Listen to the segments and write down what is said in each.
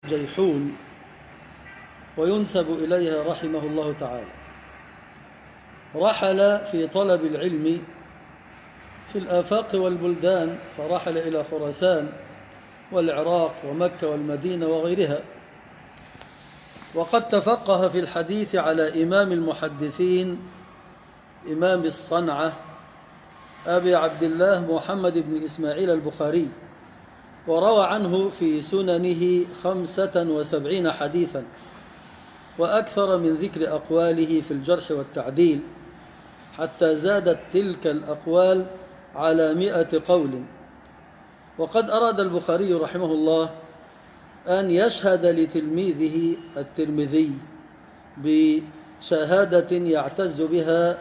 جيحون وينسب إليها رحمه الله تعالى. رحل في طلب العلم في الآفاق والبلدان، فرحل إلى خراسان والعراق ومكة والمدينة وغيرها، وقد تفقه في الحديث على إمام المحدثين إمام الصنعة أبي عبد الله محمد بن إسماعيل البخاري، وروى عنه في سننه 75 حديثا، وأكثر من ذكر أقواله في الجرح والتعديل حتى زادت تلك الأقوال على 100 قول. وقد أراد البخاري رحمه الله أن يشهد لتلميذه الترمذي بشهادة يعتز بها،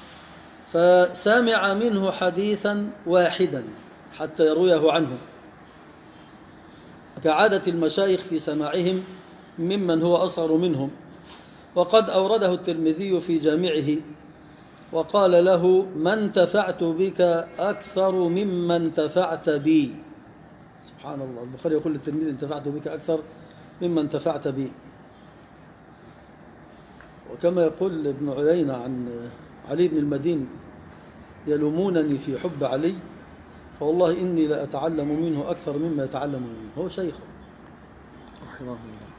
فسمع منه حديثا واحدا حتى يرويه عنه، كعادة المشايخ في سماعهم ممن هو أصغر منهم. وقد أورده الترمذي في جامعه وقال له: ما انتفعت بك أكثر مما انتفعت بي. سبحان الله، البخاري يقول للتلميذ: انتفعت بك أكثر مما انتفعت بي. وكما يقول ابن عيينة عن علي بن المديني: يلومونني في حب علي، فوالله إني لأتعلم منه أكثر مما يتعلم منه. هو شيخ رحمه الله.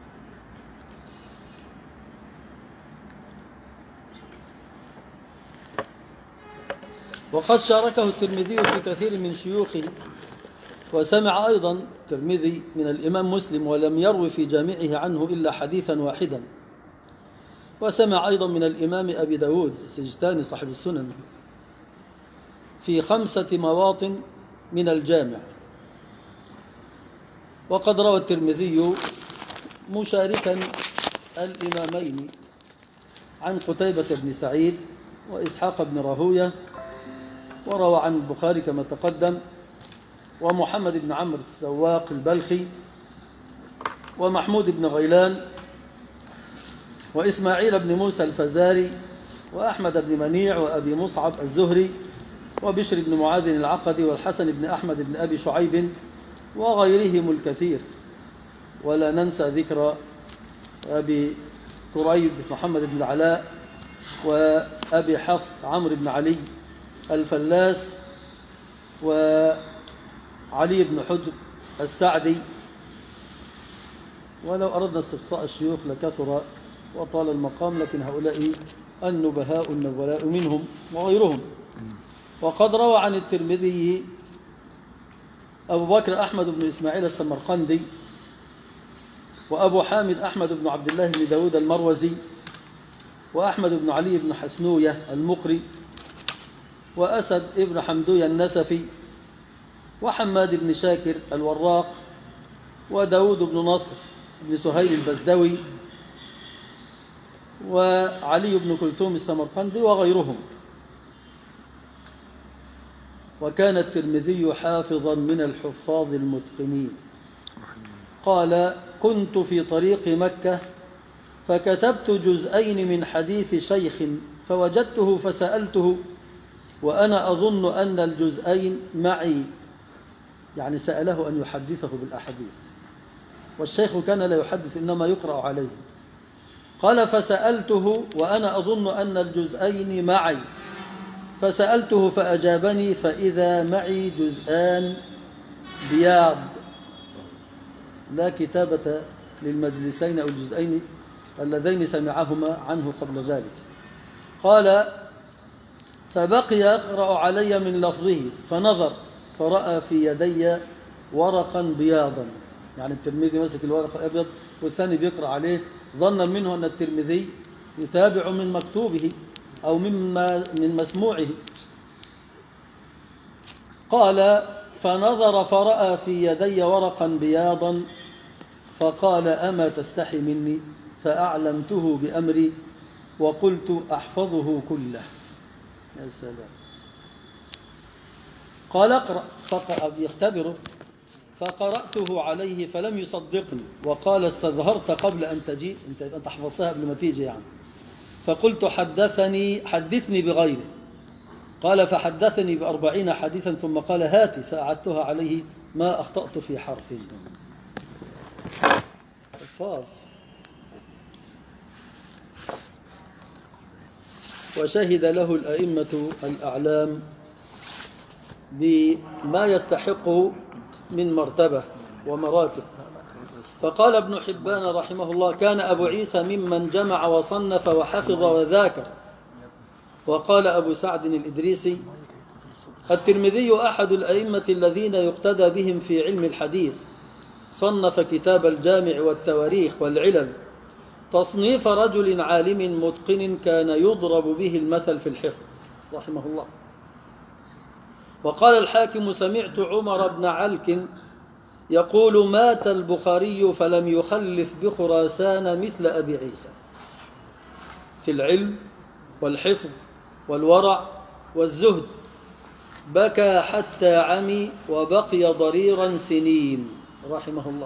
وقد شاركه الترمذي في كثير من شيوخه، وسمع أيضا الترمذي من الإمام مسلم ولم يروي في جامعه عنه إلا حديثا واحدا. وسمع أيضا من الإمام أبي داود السجستاني صاحب السنن في 5 مواطن من الجامع. وقد روى الترمذي مشاركا الإمامين عن قتيبة بن سعيد وإسحاق بن راهوية، وروى عن البخاري كما تقدم، ومحمد بن عمرو السواق البلخي، ومحمود بن غيلان، وإسماعيل بن موسى الفزاري، وأحمد بن منيع، وأبي مصعب الزهري، وبشر بن معاذ العقدي، والحسن بن أحمد بن أبي شعيب، وغيرهم الكثير. ولا ننسى ذكر أبي كريب محمد بن العلاء، وأبي حفص عمرو بن علي الفلاس، وعلي بن حجر السعدي. ولو أردنا استقصاء الشيوخ لكثر وطال المقام، لكن هؤلاء النبهاء النبلاء منهم وغيرهم. وقد روى عن الترمذي أبو بكر أحمد بن إسماعيل السمرقندي، وأبو حامد أحمد بن عبد الله بن داود المروزي، وأحمد بن علي بن حسنوية المقري، وأسد ابن حمدوية النسفي، وحماد بن شاكر الوراق، وداود بن نصر بن سهيل البزدوي، وعلي بن كلثوم السمرقندي وغيرهم. وكان الترمذي حافظا من الحفاظ المتقنين. قال: كنت في طريق مكة فكتبت جزئين من حديث شيخ فوجدته فسألته وأنا أظن أن الجزئين معي، يعني سأله أن يحدثه بالأحاديث، والشيخ كان لا يحدث إنما يقرأ عليه. قال: فسألته وأنا أظن أن الجزئين معي، فسألته فأجابني فإذا معي جزءان بياض، لا كتابة للمجلسين أو الجزئين اللذين سمعهما عنه قبل ذلك. قال: فبقي يقرأ علي من لفظه فنظر فرأى في يدي ورقا بياضا، يعني الترمذي مسك الورق الأبيض والثاني بيقرأ عليه، ظنا منه أن الترمذي يتابع من مكتوبه أو من مسموعه. قال: فنظر فرأى في يدي ورقا بياضا فقال: أما تستحي مني؟ فأعلمته بأمري وقلت: أحفظه كله. يا سلام. قال: اقرأ. يختبره، فقرأته عليه فلم يصدقني وقال: استظهرت قبل أن تجي، أنت حفظتها قبل ما تيجي يعني. فقلت: حدثني بغيره. قال: فحدثني ب40 حديثا ثم قال: هاتي، فأعدتها عليه ما أخطأت في حرف. الحفاظ، وشهد له الأئمة الأعلام بما يستحق من مرتبة ومراتب. فقال ابن حبان رحمه الله: كان أبو عيسى ممن جمع وصنف وحفظ وذاكر. وقال أبو سعد الإدريسي: الترمذي أحد الأئمة الذين يقتدى بهم في علم الحديث، صنف كتاب الجامع والتواريخ والعلل، تصنيف رجل عالم متقن كان يضرب به المثل في الحفظ، رحمه الله. وقال الحاكم: سمعت عمر بن علك يقول: مات البخاري فلم يخلف بخراسان مثل أبي عيسى في العلم والحفظ والورع والزهد، بكى حتى عمي وبقي ضريرا سنين، رحمه الله.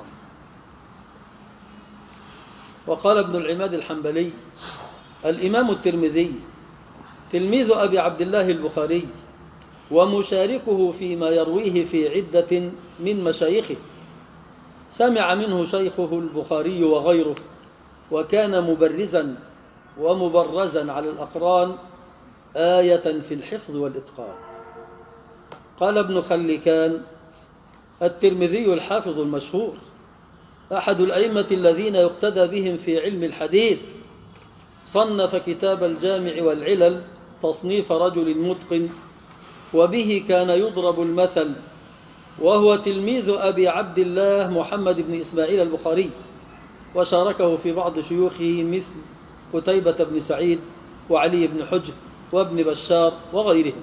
وقال ابن العماد الحنبلي: الإمام الترمذي تلميذ أبي عبد الله البخاري، ومشاركه فيما يرويه في عدة من مشايخه، سمع منه شيخه البخاري وغيره، وكان مبرزا ومبرزا على الأقران آية في الحفظ والإتقان. قال ابن خلكان: الترمذي الحافظ المشهور، أحد الأئمة الذين يقتدى بهم في علم الحديث، صنف كتاب الجامع والعلل، تصنيف رجل متقن، وبه كان يضرب المثل، وهو تلميذ أبي عبد الله محمد بن إسماعيل البخاري، وشاركه في بعض شيوخه مثل قتيبة بن سعيد وعلي بن حجر وابن بشار وغيرهم.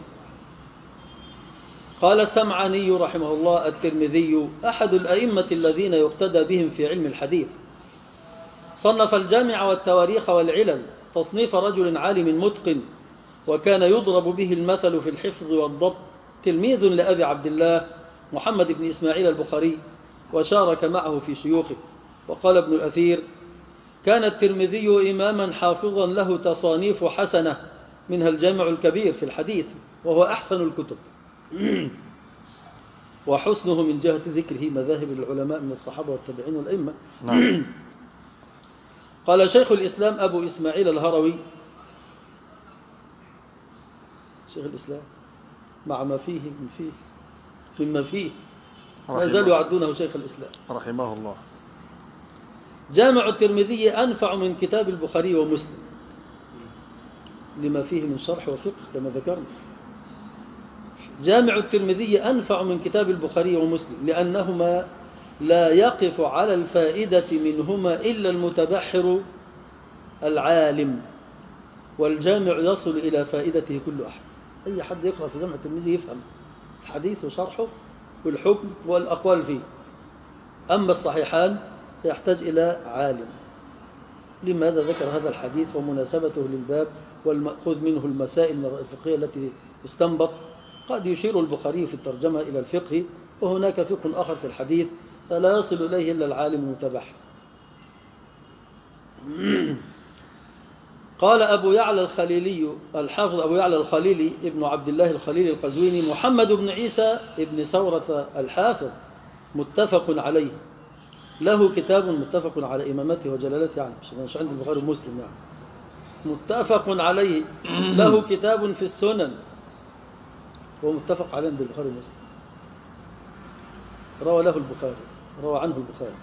قال السمعاني رحمه الله: الترمذي أحد الأئمة الذين يقتدى بهم في علم الحديث، صنف الجامع والتواريخ والعلل، تصنيف رجل عالم متقن، وكان يضرب به المثل في الحفظ والضبط، تلميذ لأبي عبد الله محمد بن إسماعيل البخاري، وشارك معه في شيوخه. وقال ابن الأثير: كان الترمذي إماما حافظا له تصانيف حسنة، منها الجامع الكبير في الحديث، وهو أحسن الكتب، وحسنه من جهة ذكره مذاهب العلماء من الصحابة والتابعين والأئمة. قال شيخ الإسلام أبو إسماعيل الهروي، شيخ الإسلام مع ما فيه مما فيه ما زالوا يعدونه شيخ الإسلام رحمه الله: جامع الترمذي أنفع من كتاب البخاري ومسلم، لما فيه من شرح وفقه كما ذكرنا. جامع الترمذي أنفع من كتاب البخاري ومسلم، لأنهما لا يقف على الفائدة منهما إلا المتبحر العالم، والجامع يصل إلى فائدته كل أحد. أي حد يقرأ في جامع الترمذي يفهم الحديث وشرحه والحكم والأقوال فيه. أما الصحيحان يحتاج إلى عالم. لماذا ذكر هذا الحديث ومناسبته للباب والمأخوذ منه المسائل الفقهية التي استنبط؟ قد يشير البخاري في الترجمة إلى الفقه، وهناك فقه آخر في الحديث، فلا يصل إليه إلا العالم المتبحر. قال أبو يعلى الخليلي، الحافظ أبو يعلى الخليلي ابن عبد الله الخليلي القزويني: محمد بن عيسى ابن ثورة الحافظ متفق عليه، له كتاب متفق على إمامته وجلالته، يعني مش عند البخاري ومسلم، يعني متفق عليه، له كتاب في السنن، ومتفق عليه عند البخاري ومسلم، روى له البخاري، روى عنه البخاري.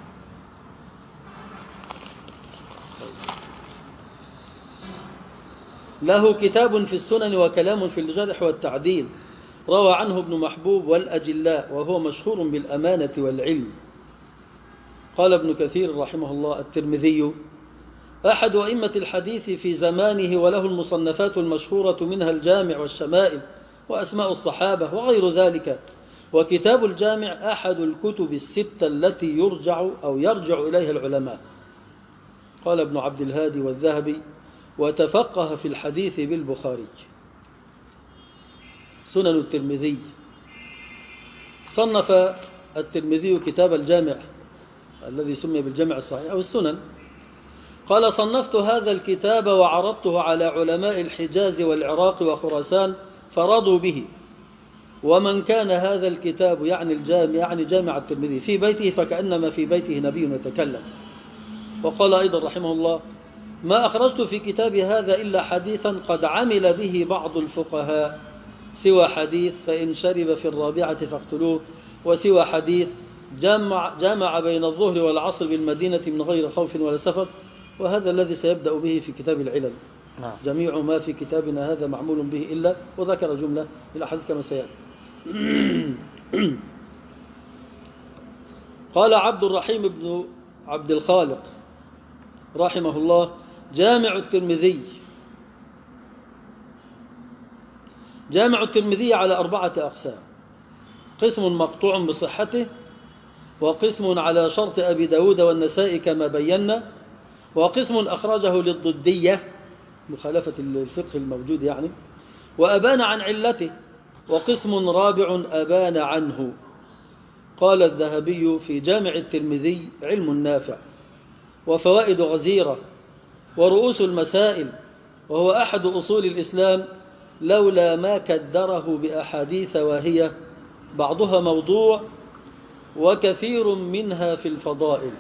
له كتاب في السنن وكلام في الجرح والتعديل، روى عنه ابن محبوب والأجلاء، وهو مشهور بالأمانة والعلم. قال ابن كثير رحمه الله: الترمذي أحد أئمة الحديث في زمانه، وله المصنفات المشهورة، منها الجامع والشمائل وأسماء الصحابة وغير ذلك. وكتاب الجامع أحد الكتب الستة التي يرجع إليها العلماء. قال ابن عبد الهادي والذهبي: وتفقه في الحديث بالبخاري. سنن الترمذي: صنف الترمذي كتاب الجامع الذي سمي بالجامع الصحيح أو السنن. قال: صنفت هذا الكتاب وعرضته على علماء الحجاز والعراق وخراسان فرضوا به، ومن كان هذا الكتاب يعني جامع الترمذي في بيته فكأنما في بيته نبي يتكلم، وقال أيضا رحمه الله: ما أخرجت في كتابي هذا إلا حديثا قد عمل به بعض الفقهاء، سوى حديث فإن شرب في الرابعة فاقتلوه، وسوى حديث جمع بين الظهر والعصر بالمدينة من غير خوف ولا سفر، وهذا الذي سيبدأ به في كتاب العلل. جميع ما في كتابنا هذا معمول به إلا، وذكر جملة إلى حديث كما سيأتي. قال عبد الرحيم بن عبد الخالق رحمه الله: جامع الترمذي على 4 أقسام: قسم مقطوع بصحته، وقسم على شرط أبي داود والنسائي كما بينا، وقسم أخرجه للضدية مخالفة الفقه الموجود يعني، وأبان عن علته، وقسم رابع أبان عنه. قال الذهبي في جامع الترمذي: علم نافع وفوائد غزيرة ورؤوس المسائل، وهو أحد أصول الإسلام، لولا ما كدره بأحاديث واهية بعضها موضوع وكثير منها في الفضائل.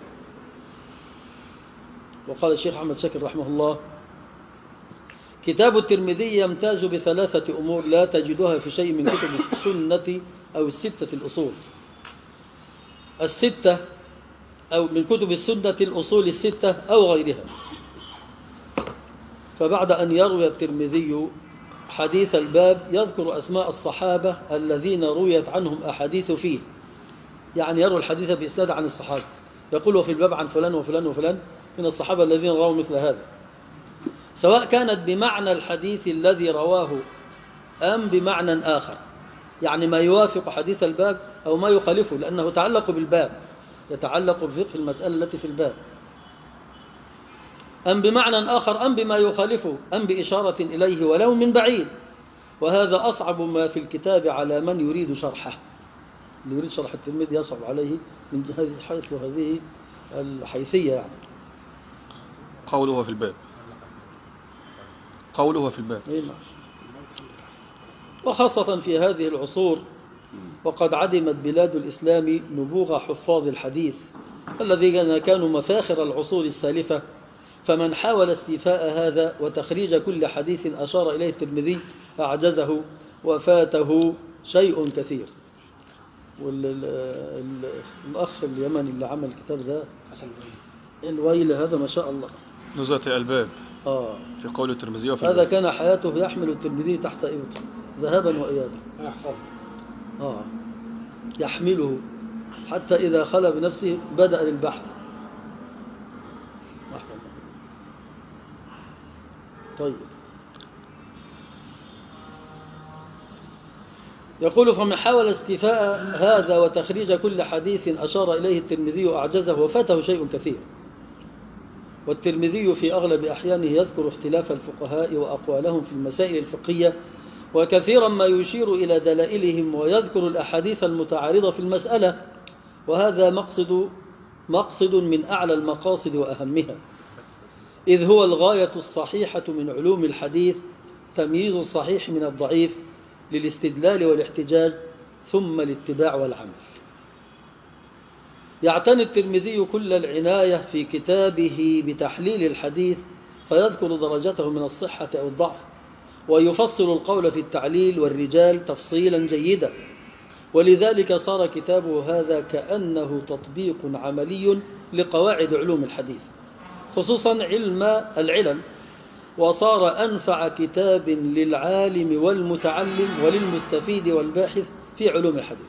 وقال الشيخ أحمد شاكر رحمه الله: كتاب الترمذي يمتاز ب3 أمور لا تجدها في شيء من كتب السنة أو الستة الأصول، أو من كتب السنة الأصول الستة أو غيرها. فبعد أن يروي الترمذي حديث الباب يذكر أسماء الصحابة الذين رويت عنهم أحاديث فيه، يعني يروي الحديث بإسناد عن الصحابة، يقول في الباب عن فلان وفلان وفلان من الصحابة الذين رووا مثل هذا، سواء كانت بمعنى الحديث الذي رواه أم بمعنى آخر، يعني ما يوافق حديث الباب أو ما يخالفه، لأنه يتعلق بالباب، يتعلق بفقه المسألة التي في الباب، أم بمعنى آخر أم بما يخالفه أم بإشارة إليه ولو من بعيد. وهذا أصعب ما في الكتاب على من يريد شرحه. اللي يريد شرح الترمذي يصعب عليه من هذه الحيثية يعني. قوله في الباب وخاصة في هذه العصور، وقد عدمت بلاد الإسلام نبوغ حفاظ الحديث الذين كانوا مفاخر العصور السالفة، فمن حاول استيفاء هذا وتخريج كل حديث أشار إليه الترمذي أعجزه وفاته شيء كثير. والأخ اليمني اللي عمل الكتاب ده الويل هذا ما شاء الله، نزهة الألباب في قول الترمذي وفي هذا كان حياته يحمل الترمذي تحت إبطه ذهابا وإيابا، يحمله حتى إذا خلى بنفسه بدأ للبحث. طيب، يقول: فمن حاول استيفاء هذا وتخريج كل حديث أشار إليه الترمذي أعجزه وفاته شيء كثير. والترمذي في أغلب أحيانه يذكر اختلاف الفقهاء وأقوالهم في المسائل الفقهية، وكثيرا ما يشير إلى دلائلهم ويذكر الأحاديث المتعارضة في المسألة، وهذا مقصد من أعلى المقاصد وأهمها، إذ هو الغاية الصحيحة من علوم الحديث، تمييز الصحيح من الضعيف للاستدلال والاحتجاج ثم الاتباع والعمل. يعتني الترمذي كل العناية في كتابه بتحليل الحديث، فيذكر درجته من الصحة أو الضعف، ويفصل القول في التعليل والرجال تفصيلا جيدا، ولذلك صار كتابه هذا كأنه تطبيق عملي لقواعد علوم الحديث، خصوصا علم العلل، وصار أنفع كتاب للعالم والمتعلم وللمستفيد والباحث في علوم الحديث.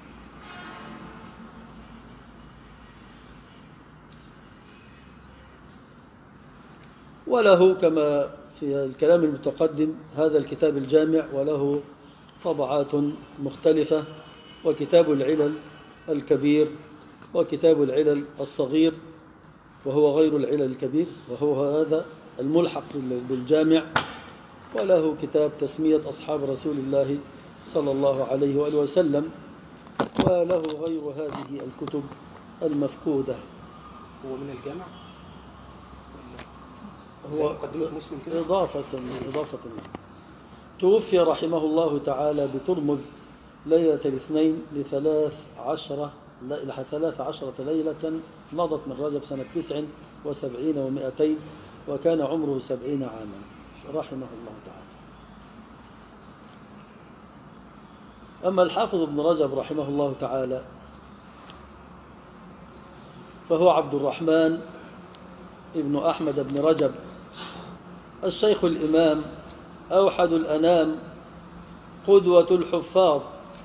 وله كما في الكلام المتقدم هذا الكتاب الجامع، وله طبعات مختلفة، وكتاب العلل الكبير، وكتاب العلل الصغير وهو غير العلل الكبير، وهو هذا الملحق بالجامع، وله كتاب تسمية أصحاب رسول الله صلى الله عليه وآله وسلم، وله غير هذه الكتب المفقودة. هو من الجامع؟ هو إضافة. توفي رحمه الله تعالى بترمذ ليلة الاثنين ل13 ليلة نضت من رجب سنة 79 و200، وكان عمره 70 عاما رحمه الله تعالى. أما الحافظ ابن رجب رحمه الله تعالى فهو عبد الرحمن ابن أحمد بن رجب الشيخ الإمام، أوحد الأنام، قدوة الحفاظ.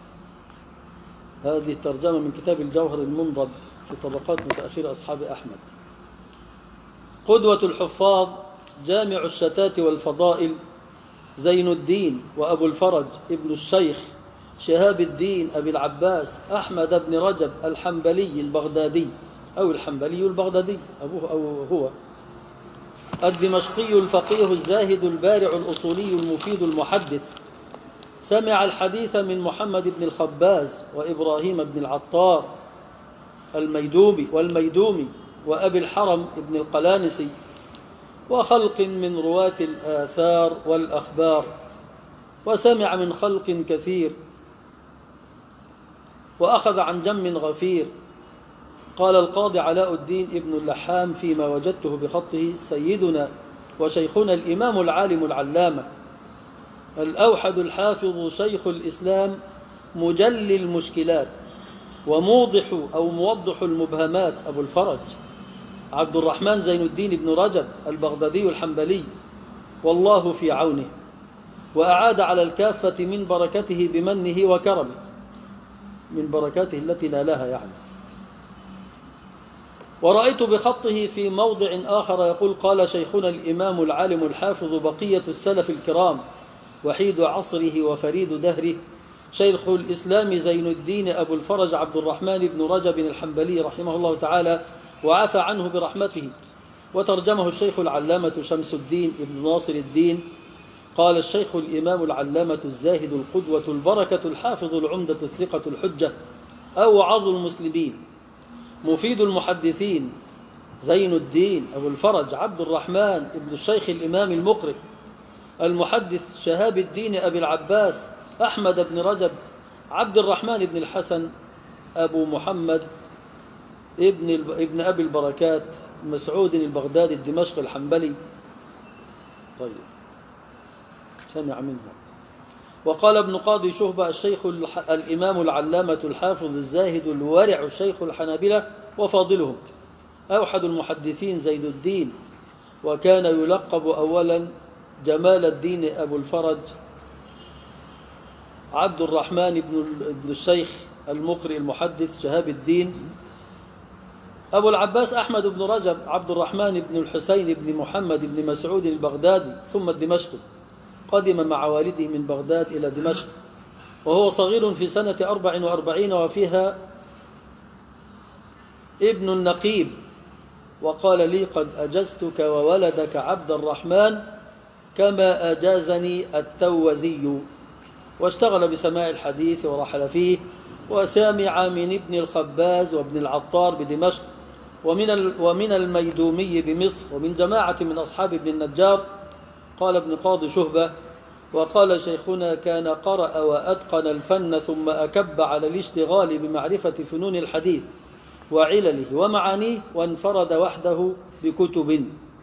هذه الترجمة من كتاب الجوهر المنضد في طبقات متأخر أصحاب أحمد. قدوة الحفاظ، جامع الشتات والفضائل، زين الدين وأبو الفرج ابن الشيخ شهاب الدين أبي العباس أحمد بن رجب الحنبلي البغدادي، أو الحنبلي البغدادي أبوه أو هو، الدمشقي الفقيه الزاهد البارع الأصولي المفيد المحدث. سمع الحديث من محمد بن الخباز وإبراهيم بن العطار والميدومي وأبي الحرم بن القلانسي وخلق من رواة الآثار والأخبار، وسمع من خلق كثير، وأخذ عن جم غفير. قال القاضي علاء الدين ابن اللحام فيما وجدته بخطه: سيدنا وشيخنا الإمام العالم العلامة الأوحد الحافظ شيخ الإسلام مجلي المشكلات وموضح المبهمات أبو الفرج عبد الرحمن زين الدين بن رجب البغدادي الحنبلي، والله في عونه، وأعاد على الكافة من بركته بمنه وكرمه، من بركاته التي نالها يعني. ورأيت بخطه في موضع آخر يقول: قال شيخنا الإمام العالم الحافظ بقية السلف الكرام وحيد عصره وفريد دهره شيخ الإسلام زين الدين أبو الفرج عبد الرحمن بن رجب الحنبلي رحمه الله تعالى وعفى عنه برحمته. وترجمه الشيخ العلامة شمس الدين ابن ناصر الدين. قال الشيخ الإمام العلامة الزاهد القدوة البركة الحافظ العمدة الثقة الحجة أوعظ المسلمين مفيد المحدثين زين الدين أبو الفرج عبد الرحمن ابن الشيخ الإمام المقرئ المحدث شهاب الدين أبي العباس أحمد بن رجب عبد الرحمن بن الحسن أبو محمد ابن أبي البركات مسعود البغدادي الدمشق الحنبلي. طيب، سمع منه. وقال ابن قاضي شهبة الشيخ الإمام العلامة الحافظ الزاهد الورع شيخ الحنابلة وفاضلهم أوحد المحدثين زين الدين، وكان يلقب أولا جمال الدين أبو الفرج عبد الرحمن بن الشيخ المقرئ المحدث شهاب الدين. أبو العباس أحمد بن رجب عبد الرحمن بن الحسين بن محمد بن مسعود البغدادي ثم الدمشقي، قدم مع والده من بغداد إلى دمشق وهو صغير في سنة 44 وفيها ابن النقيب، وقال لي: قد أجزتك وولدك عبد الرحمن كما أجازني التوزي. واشتغل بسماع الحديث ورحل فيه، وسامع من ابن الخباز وابن العطار بدمشق ومن الميدومي بمصر ومن جماعة من أصحاب ابن النجار. قال ابن قاضي شهبة: وقال شيخنا كان قرأ وأتقن الفن ثم أكب على الاشتغال بمعرفة فنون الحديث وعلله ومعانيه، وانفرد وحده بكتب،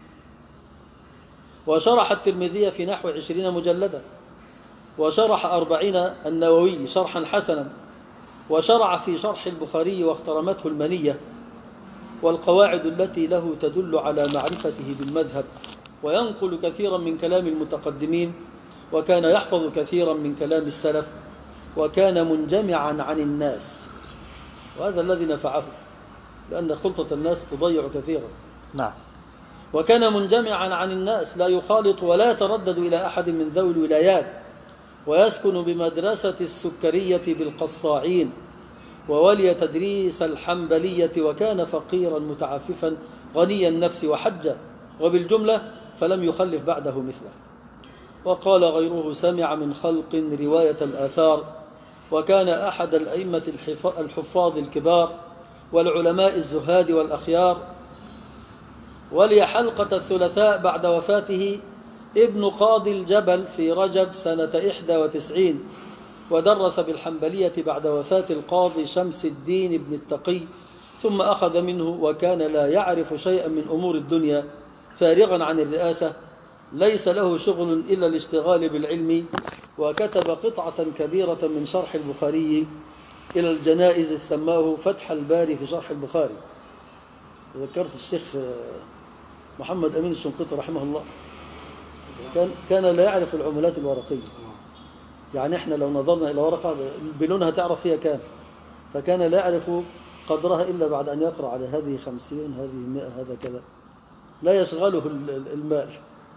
وشرح الترمذي في نحو 20 مجلدا، وشرح 40 النووي شرحا حسنا، وشرع في شرح البخاري واخترمته المنية والقواعد التي له تدل على معرفته بالمذهب، وينقل كثيرا من كلام المتقدمين، وكان يحفظ كثيرا من كلام السلف، وكان منجمعا عن الناس، وهذا الذي نفعه، لأن خلطة الناس تضيع كثيرا. نعم. وكان منجمعا عن الناس لا يخالط ولا يتردد إلى أحد من ذوي الولايات، ويسكن بمدرسة السكرية بالقصاعين، وولي تدريس الحنبلية، وكان فقيرا متعففا غني النفس وحجا، وبالجملة فلم يخلف بعده مثله. وقال غيره: سمع من خلق رواية الآثار، وكان أحد الأئمة الحفاظ الكبار والعلماء الزهاد والأخيار. ولي حلقة الثلاثاء بعد وفاته ابن قاضي الجبل في رجب سنة 91، ودرس بالحنبلية بعد وفاة القاضي شمس الدين بن التقي ثم أخذ منه وكان لا يعرف شيئا من أمور الدنيا فارغا عن الرئاسة ليس له شغل إلا الاشتغال بالعلم، وكتب قطعة كبيرة من شرح البخاري إلى الجنائز سماه فتح الباري في شرح البخاري. ذكرت الشيخ محمد أمين الشنقيطي رحمه الله كان لا يعرف العملات الورقية. يعني احنا لو نظرنا إلى ورقة بلونها تعرف فيها كام، فكان لا يعرف قدرها إلا بعد أن يقرأ على هذه 50 هذه 100 هذا كذا، لا يشغله المال.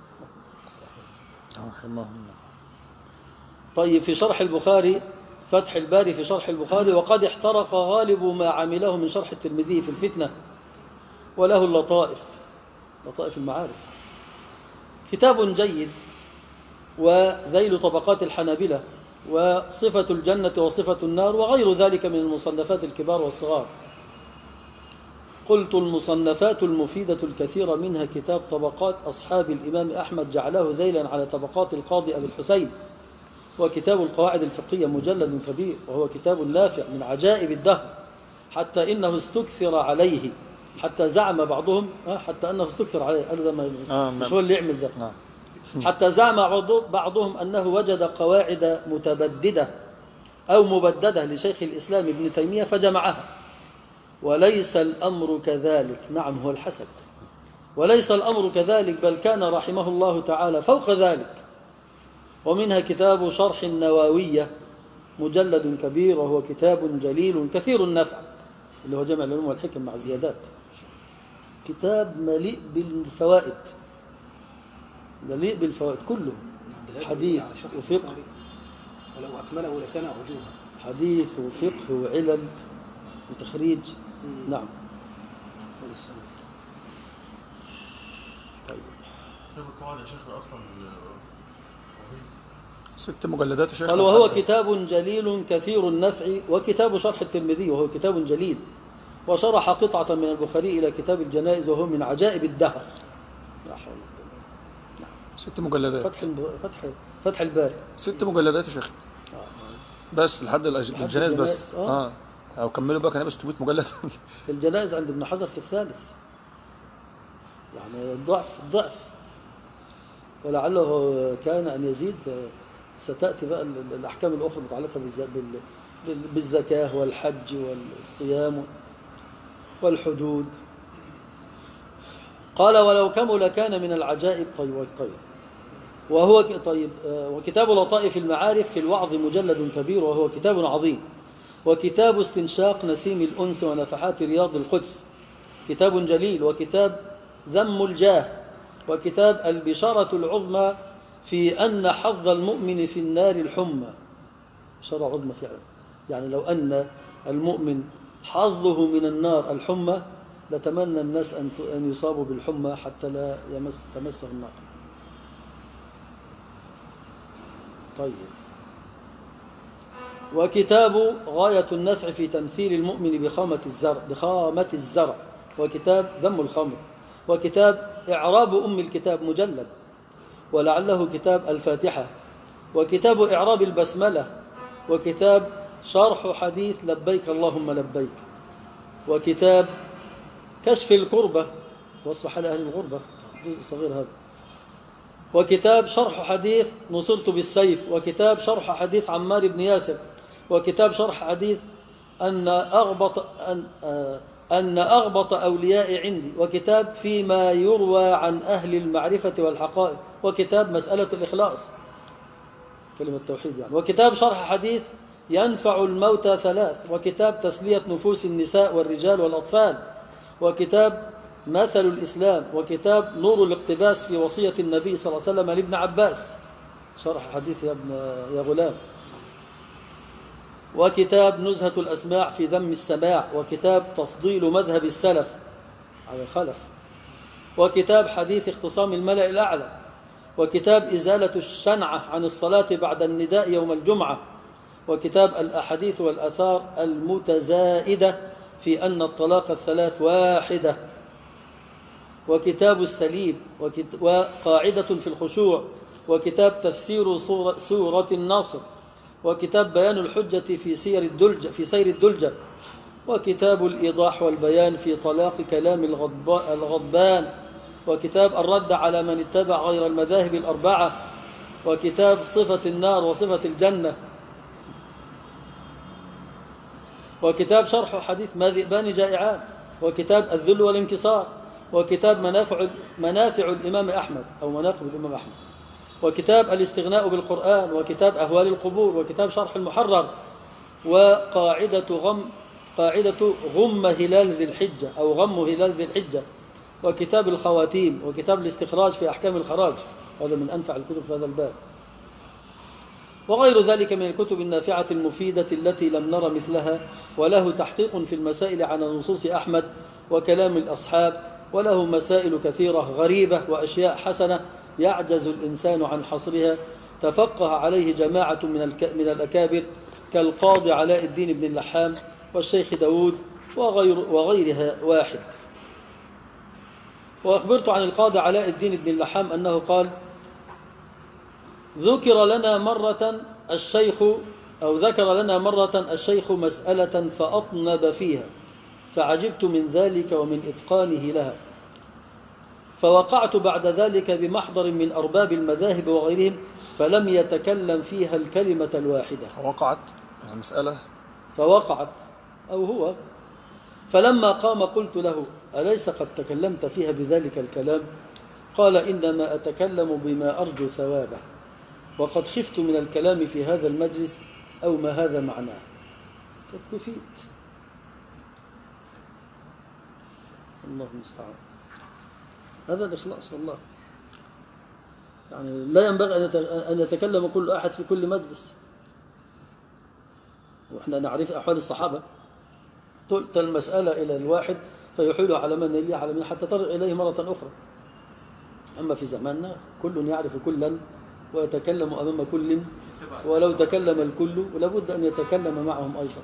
طيب في شرح البخاري فتح الباري في شرح البخاري وقد احترق غالب ما عمله من شرح الترمذي في الفتنة، وله اللطائف لطائف المعارف، كتاب جيد، وذيل طبقات الحنابلة، وصفة الجنة وصفة النار، وغير ذلك من المصنفات الكبار والصغار. قلت المصنفات المفيدة الكثيرة منها كتاب طبقات أصحاب الإمام أحمد جعله ذيلا على طبقات القاضي أبي الحسين، وكتاب القواعد الفقهية مجلد كبير، وهو كتاب نافع من عجائب الدهر، حتى إنه استكثر عليه، حتى زعم بعضهم حتى أنه استكثر عليه، قالوا ده مش هو اللي يعمل ده. حتى زعم بعضهم أنه وجد قواعد متبددة أو مبددة لشيخ الإسلام ابن تيمية فجمعها، وليس الأمر كذلك. نعم هو الحسد، وليس الأمر كذلك، بل كان رحمه الله تعالى فوق ذلك. ومنها كتاب شرح النووية مجلد كبير، وهو كتاب جليل كثير النفع، اللي هو جمع العلوم والحكم مع الزيادات، كتاب مليء بالفوائد، مليء بالفوائد كله، حديث وفقه، ولو أكمله لكان أرجوها، حديث وفقه وعلل وتخريج. نعم. طيب القواعد يا شيخ أصلا 6 مجلدات يا شيخ. قال وهو كتاب جليل كثير النفع، وكتاب شرح الترمذي وهو كتاب جليل، وشرح قطعة من البخاري إلى كتاب الجنائز، وهو من عجائب الدهر. لا حول ولا قوة. 6 مجلدات. فتح الباري 6 مجلدات يا شيخ. بس لحد الجنائز بس. أو كملوا بقى كان بس 600 مجلد. الجنائز عند ابن حجر في الثالث، يعني ضعف، ولعله كان أن يزيد. ستأتي بقى الأحكام الأخرى المتعلقة بالزكاة والحج والصيام والحدود. قال ولو كمل كان من العجائب. طيب وهو وكتاب لطائف المعارف في الوعظ مجلد كبير، وهو كتاب عظيم. وكتاب استنشاق نسيم الأنس ونفحات رياض القدس كتاب جليل. وكتاب ذم الجاه، وكتاب البشارة العظمى في أن حظ المؤمن في النار الحمى. بشارة عظمى فعلا، يعني لو أن المؤمن حظه من النار الحمى لتمنى الناس أن يصابوا بالحمى حتى لا تمسه النار. طيب وكتاب غاية النفع في تمثيل المؤمن بخامة الزرع، وكتاب ذم الخمر، وكتاب إعراب أم الكتاب مجلد، ولعله كتاب الفاتحة، وكتاب إعراب البسملة، وكتاب شرح حديث لبيك اللهم لبيك، وكتاب كشف الكربة وصف حال أهل الغربة جزء صغير هذا، وكتاب شرح حديث نصرت بالسيف، وكتاب شرح حديث عمار بن ياسر، وكتاب شرح حديث أن أغبط أولياء عندي، وكتاب فيما يروى عن أهل المعرفة والحقائق، وكتاب مسألة الإخلاص كلمة التوحيد يعني، وكتاب شرح حديث ينفع الموتى 3، وكتاب تسلية نفوس النساء والرجال والأطفال، وكتاب مثل الإسلام، وكتاب نور الاقتباس في وصية النبي صلى الله عليه وسلم لابن عباس شرح حديث يا غلام، وكتاب نزهة الأسماع في ذم السماع، وكتاب تفضيل مذهب السلف على الخلف، وكتاب حديث اختصام الملأ الأعلى، وكتاب إزالة الشنعة عن الصلاة بعد النداء يوم الجمعة، وكتاب الأحاديث والأثار المتزائدة في أن الطلاق 3 واحدة، وكتاب السليب، وقاعدة في الخشوع، وكتاب تفسير سورة الناصر، وكتاب بيان الحجة في سير الدلجة، وكتاب الإيضاح والبيان في طلاق كلام الغضبان، وكتاب الرد على من اتبع غير المذاهب الأربعة، وكتاب صفة النار وصفة الجنة، وكتاب شرح حديث ما ذئبان جائعان، وكتاب الذل والانكسار، وكتاب منافع الإمام أحمد أو مناقب الإمام أحمد، وكتاب الاستغناء بالقرآن، وكتاب أهوال القبور، وكتاب شرح المحرر، قاعدة غم هلال ذي الحجة أو غم هلال ذي الحجة، وكتاب الخواتيم، وكتاب الاستخراج في أحكام الخراج، هذا من أنفع الكتب في هذا الباب، وغير ذلك من الكتب النافعة المفيدة التي لم نر مثلها، وله تحقيق في المسائل عن نصوص أحمد وكلام الأصحاب، وله مسائل كثيرة غريبة وأشياء حسنة يعجز الإنسان عن حصرها، تفقه عليه جماعة من الأكابر كالقاضي علاء الدين بن اللحام والشيخ داود وغيرها واحد. وأخبرت عن القاضي علاء الدين بن اللحام أنه قال: ذكر لنا مرة الشيخ مسألة فأطنب فيها، فعجبت من ذلك ومن إتقانه لها، فوقعت بعد ذلك بمحضر من أرباب المذاهب وغيرهم فلم يتكلم فيها الكلمة الواحدة. وقعت مسألة فوقعت أو هو، فلما قام قلت له: أليس قد تكلمت فيها بذلك الكلام؟ قال: إنما أتكلم بما أرجو ثوابه، وقد خفت من الكلام في هذا المجلس أو ما هذا معناه. كفيت. الله المستعان. هذا الإخلاص والله. يعني لا ينبغي أن يتكلم كل أحد في كل مجلس، وإحنا نعرف أحوال الصحابة، تؤتى المسألة إلى الواحد فيحيل على من يليه على من حتى ترجع إليه مرة أخرى. أما في زماننا كل يعرف كلا ويتكلم أمام كل، ولو تكلم الكل لابد أن يتكلم معهم أيضا.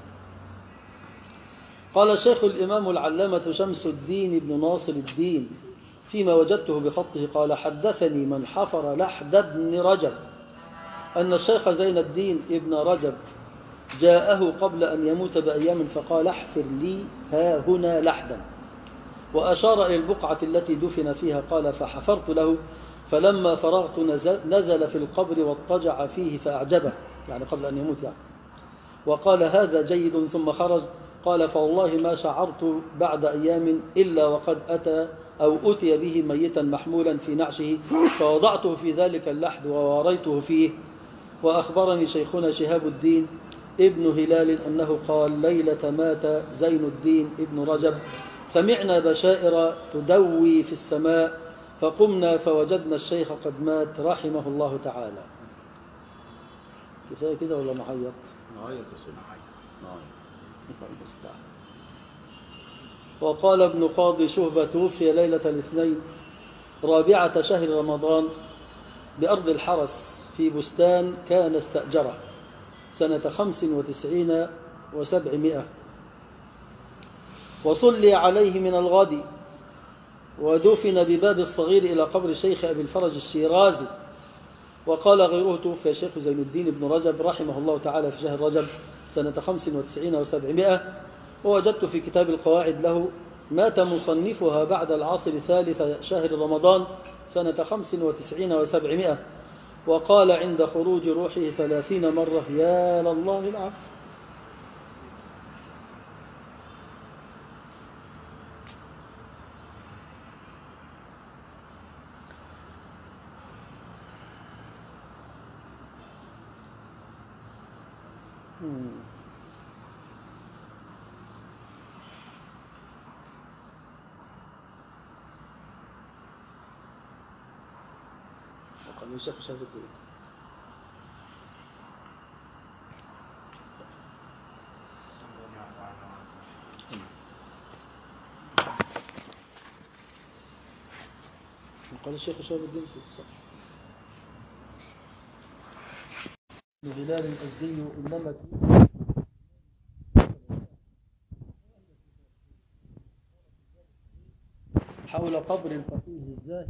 قال الشيخ الإمام العلامة شمس الدين بن ناصر الدين فيما وجدته بخطه، قال: حدثني من حفر لحد ابن رجب أن الشيخ زين الدين ابن رجب جاءه قبل أن يموت بأيام فقال: احفر لي ها هنا لحدا، وأشار إلى البقعة التي دفن فيها. قال: فحفرت له، فلما فرغت نزل في القبر واضطجع فيه فأعجبه، يعني قبل أن يموت يعني، وقال: هذا جيد، ثم خرج. قال: فوالله ما شعرت بعد أيام إلا وقد أتي به ميتا محمولا في نعشه، فوضعته في ذلك اللحد وواريته فيه. وأخبرني شيخنا شهاب الدين ابن هلال أنه قال: ليلة مات زين الدين ابن رجب سمعنا بشائر تدوي في السماء، فقمنا فوجدنا الشيخ قد مات رحمه الله تعالى. كفاية كده ولا نعيط؟ نعيط يا سيدي. وقال ابن قاضي شهبة: توفي ليلة الاثنين 4 شهر رمضان بأرض الحرس في بستان كان استأجره سنة 95 و700، وصلي عليه من الغد، ودفن بباب الصغير إلى قبر الشيخ أبي الفرج الشيرازي. وقال غيره: توفي الشيخ زين الدين بن رجب رحمه الله تعالى في شهر رجب سنة 95 و700. ووجدت في كتاب القواعد له: مات مصنفها بعد العصر 3 شهر رمضان سنة 95 و700. وقال عند خروج روحه 30 مرة: يا لله العفو. وقال الشيخ شهاب الدين. قال الشيخ شهاب الدين في الصحيح: ابن هلال الأزدي إنما حول قبر الفقيه الزاهد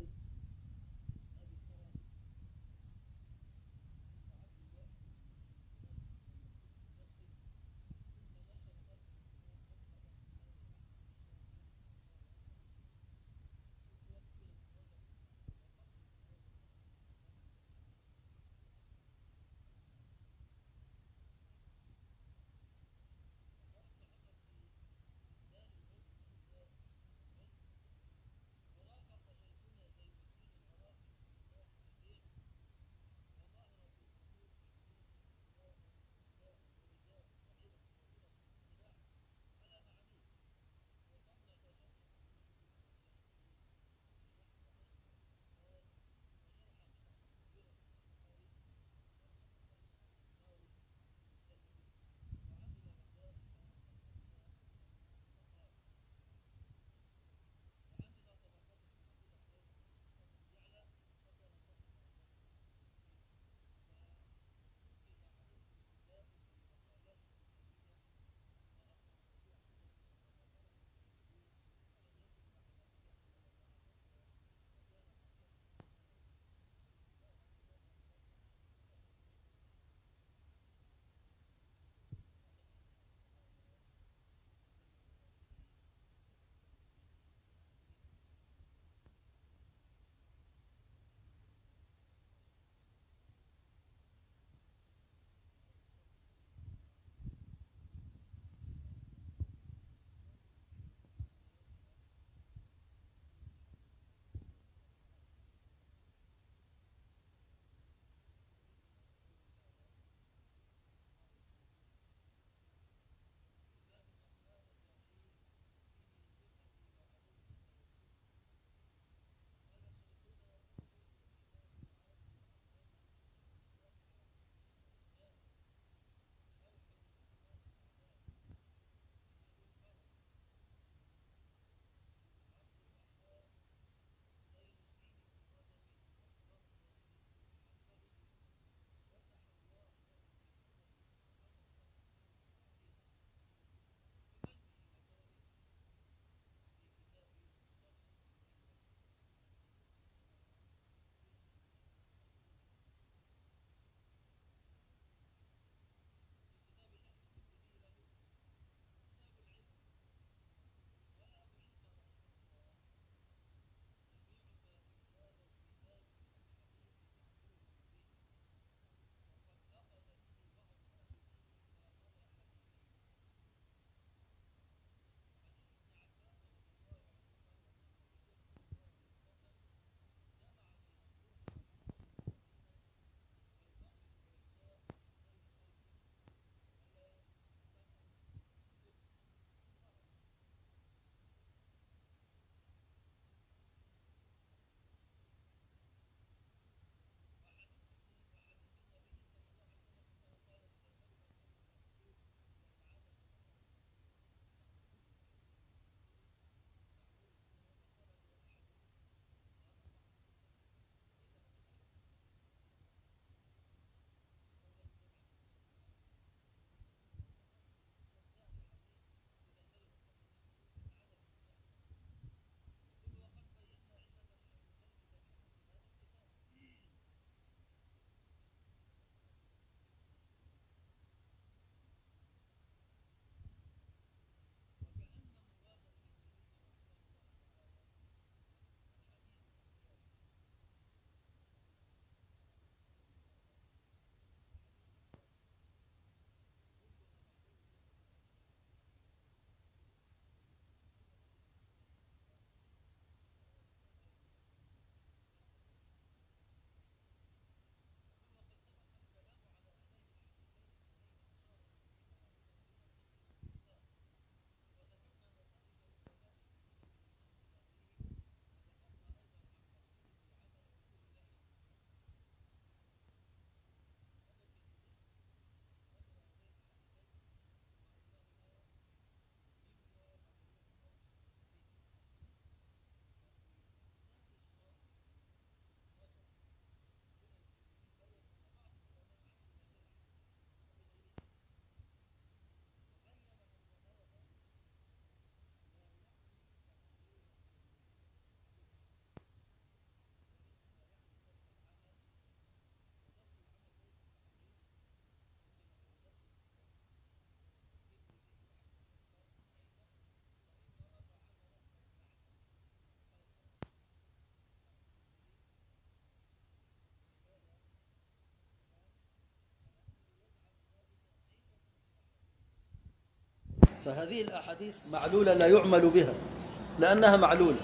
فهذه الأحاديث معلولة لا يعمل بها لأنها معلولة.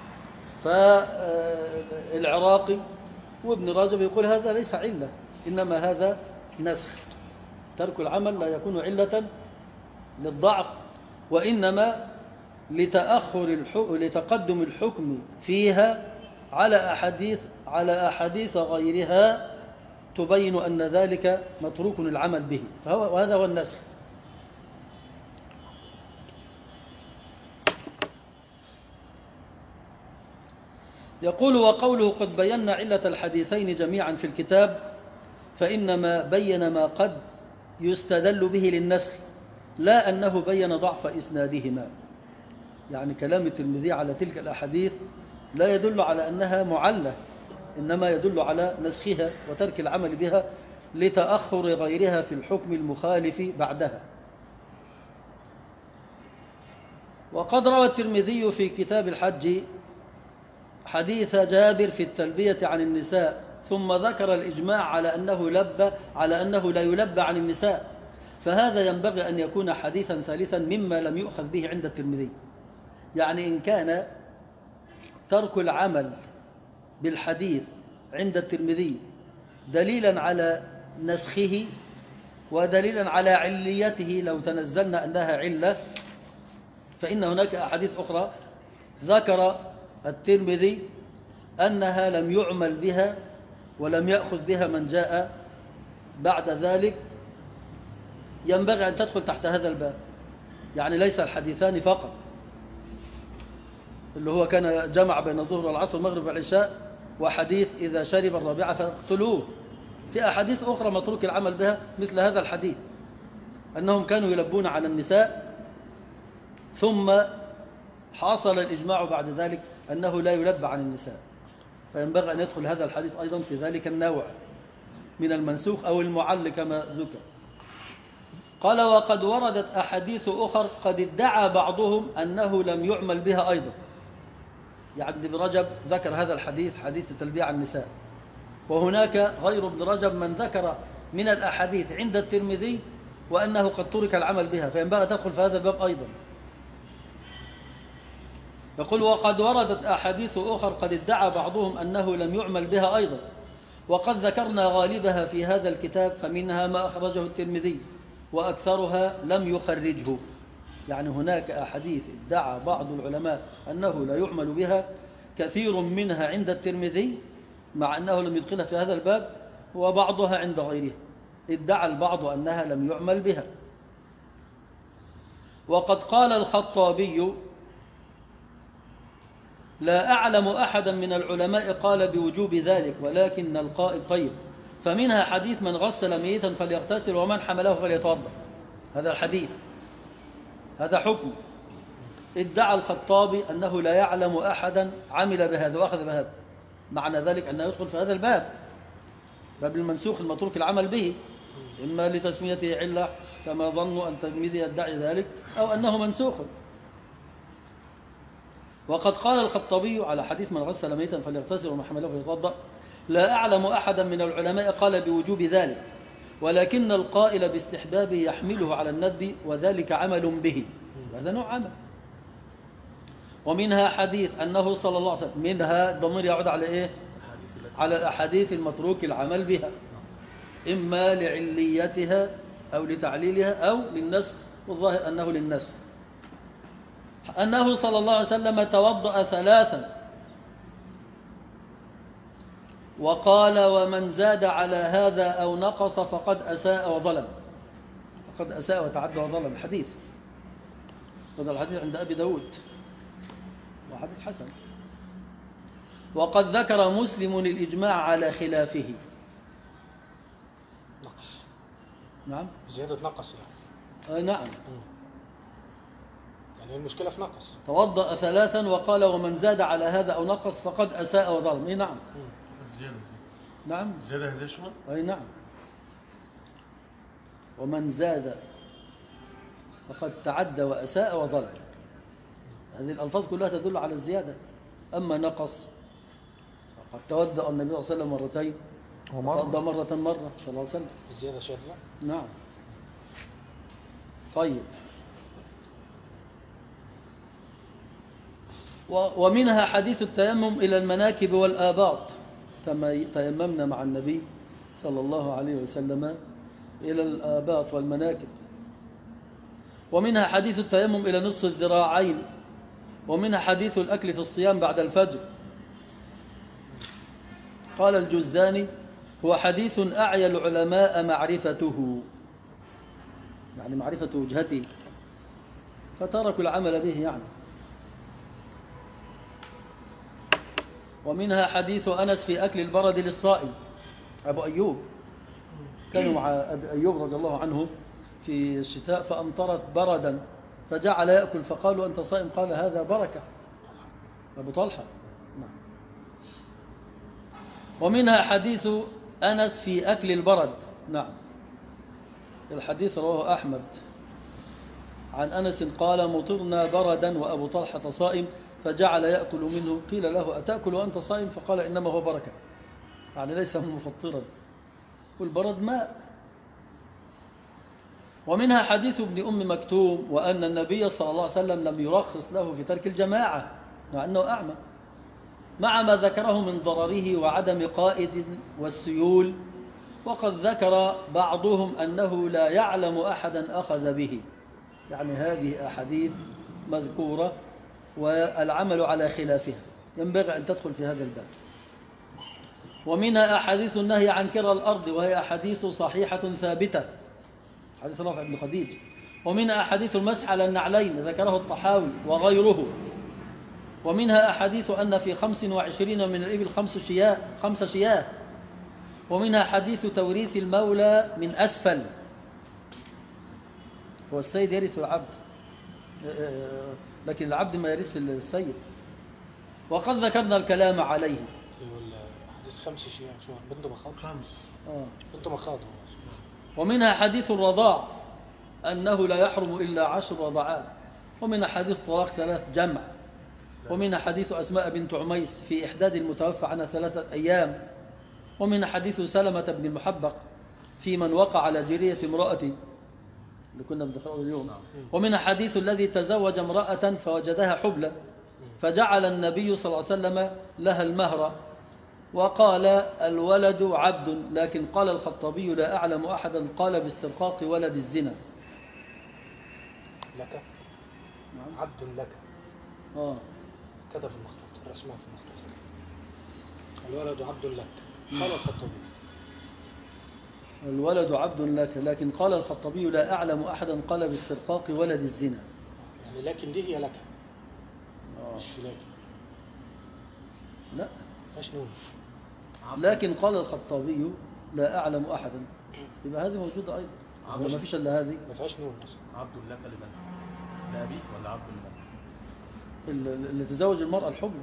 فالعراقي وابن رجب يقول هذا ليس علة، إنما هذا نسخ. ترك العمل لا يكون علة للضعف، وإنما لتقدم الحكم فيها على أحاديث غيرها تبين أن ذلك متروك العمل به، وهذا هو النسخ. يقول وقوله قد بينا علة الحديثين جميعا في الكتاب، فإنما بين ما قد يستدل به للنسخ، لا أنه بين ضعف إسنادهما. يعني كلام الترمذي على تلك الأحاديث لا يدل على أنها معلة، إنما يدل على نسخها وترك العمل بها لتأخر غيرها في الحكم المخالف بعدها. وقد روى الترمذي في كتاب الحج حديث جابر في التلبية عن النساء، ثم ذكر الإجماع على أنه لا يلبى عن النساء، فهذا ينبغي أن يكون حديثا ثالثا مما لم يؤخذ به عند الترمذي. يعني إن كان ترك العمل بالحديث عند الترمذي دليلا على نسخه ودليلا على عليته لو تنزلنا أنها علة، فإن هناك أحاديث أخرى ذكر الترمذي أنها لم يعمل بها ولم يأخذ بها من جاء بعد ذلك، ينبغي أن تدخل تحت هذا الباب. يعني ليس الحديثان فقط اللي هو كان جمع بين الظهر والعصر والمغرب والعشاء، وحديث إذا شرب الرابعة فاقتلوه. في أحاديث أخرى متروك العمل بها مثل هذا الحديث، أنهم كانوا يلبون على النساء، ثم حصل الإجماع بعد ذلك أنه لا يلبى عن النساء، فينبغي أن يدخل هذا الحديث أيضا في ذلك النوع من المنسوخ أو المعل كما ذكر. قال وقد وردت أحاديث أخر قد ادعى بعضهم أنه لم يعمل بها أيضا. يعني ابن رجب ذكر هذا الحديث، حديث التلبية عن النساء، وهناك غير ابن رجب من ذكر من الأحاديث عند الترمذي وأنه قد ترك العمل بها، فينبغي تدخل في هذا الباب أيضا. يقول وقد وردت أحاديث أخر قد ادعى بعضهم أنه لم يعمل بها أيضا، وقد ذكرنا غالبها في هذا الكتاب، فمنها ما أخرجه الترمذي وأكثرها لم يخرجه. يعني هناك أحاديث ادعى بعض العلماء أنه لا يعمل بها، كثير منها عند الترمذي مع أنه لم يدخلها في هذا الباب، وبعضها عند غيره ادعى البعض أنها لم يعمل بها. وقد قال الخطابي لا أعلم أحدا من العلماء قال بوجوب ذلك، ولكن القائل طيب، فمنها حديث من غسل ميتا فليغتسل ومن حمله فليتوضأ. هذا الحديث هذا حكم. ادعى الخطابي أنه لا يعلم أحدا عمل بهذا وأخذ بهذا، معنى ذلك أنه يدخل في هذا الباب، باب المنسوخ المتروك العمل به، إما لتسميته علة كما ظنوا أن تلميذه يدعي ذلك، أو أنه منسوخ. وقد قال الخطابي على حديث من غسل ميتا فليغتسل ومن حمله فليتوضأ لا أعلم أحدا من العلماء قال بوجوب ذلك، ولكن القائل باستحبابه يحمله على الند، وذلك عمل به، وهذا نوع عمل. ومنها حديث أنه صلى الله عليه وسلم، منها الضمير يعود على إيه؟ على الأحاديث المتروك العمل بها، إما لعليتها أو لتعليلها أو للنسخ، والظاهر أنه للنسخ. أنه صلى الله عليه وسلم توضأ ثلاثا، وقال ومن زاد على هذا أو نقص فقد أساء وظلم. فقد أساء وتعدى وظلم. الحديث هذا الحديث عند أبي داود وحديث حسن. وقد ذكر مسلم الإجماع على خلافه. نقص. نعم، زيادة نقص يعني. نعم، يعني المشكلة في نقص. توضأ ثلاثا وقال ومن زاد على هذا أو نقص فقد أساء وظلم. أي نعم. الزيادة نعم. الزيادة هذا شمال. أي نعم. ومن زاد فقد تعدى وأساء وظلم. هذه الألفاظ كلها تدل على الزيادة. أما نقص فقد تودأ النبي صلى الله عليه وسلم مرتين وتوضأ مرة صلى الله عليه وسلم. الزيادة شاذة. نعم. طيب، ومنها حديث التيمم إلى المناكب والآباط، كما تيممنا مع النبي صلى الله عليه وسلم إلى الآباط والمناكب. ومنها حديث التيمم إلى نصف الذراعين. ومنها حديث الأكل في الصيام بعد الفجر. قال الجزاني: هو حديث أعيا العلماء معرفته، يعني معرفة وجهته، فتركوا العمل به يعني. ومنها حديث أنس في أكل البرد للصائم. أبو أيوب، كانوا مع أبي أيوب رضي الله عنه في الشتاء فأمطرت بردا فجعل يأكل، فقالوا: أنت صائم؟ قال: هذا بركة. أبو طلحة. ومنها حديث أنس في أكل البرد. نعم، الحديث رواه أحمد عن أنس قال: مطرنا بردا وأبو طلحة صائم فجعل يأكل منه، قيل له: أتأكل وأنت صائم؟ فقال: إنما هو بركة، يعني ليس مفطرا، والبرد ماء. ومنها حديث ابن أم مكتوم وأن النبي صلى الله عليه وسلم لم يرخص له في ترك الجماعة مع أنه أعمى، مع ما ذكره من ضرره وعدم قائد والسيول. وقد ذكر بعضهم أنه لا يعلم أحدا أخذ به، يعني هذه أحاديث مذكورة والعمل على خلافها، ينبغي أن تدخل في هذا الباب. ومنها أحاديث النهي عن كرى الأرض، وهي أحاديث صحيحة ثابتة، حديث رافع بن خديج. ومنها أحاديث المسح على النعلين، ذكره الطحاوي وغيره. ومنها أحاديث أن في 25 من الإبل 5 شياه. ومنها حديث توريث المولى من أسفل، هو السيد يرث العبد لكن العبد ما يرث السيد، وقد ذكرنا الكلام عليه. حديث 5 شياه شو بنت مخاض؟ 5 بنت مخاض. ومنها حديث الرضاع أنه لا يحرم إلا 10 رضعات. ومنها حديث طلاق 3 جمع. ومنها حديث أسماء بنت عميس في إحداد المتوفى عنها 3 أيام. ومنها حديث سلمة بن المحبق في من وقع على جرية امرأته اللي كنا بنقرأه اليوم. ومنها حديث الذي تزوج امرأة فوجدها حبلى فجعل النبي صلى الله عليه وسلم لها المهر، وقال: الولد عبد، لكن قال الخطابي: لا أعلم أحدا قال باسترقاق ولد الزنا. لك عبد لك كذا في المخطوط، الرسمة في المخطوط: الولد عبد لك. قال الخطابي: الولد عبد لك، لكن قال الخطابي: لا أعلم أحدا قال باسترقاق ولد الزنا. يعني لكن دي هي لك، مش لكن. لا، مش نون. لكن قال الخطابي: لا أعلم أحدا، يبقى هذه موجودة أيضا، ما فيش إلا هذه. ما فيهاش نون. عبد لك لمن؟ لأبيك ولا عبد لمن؟ اللي تزوج المرأة الحبل.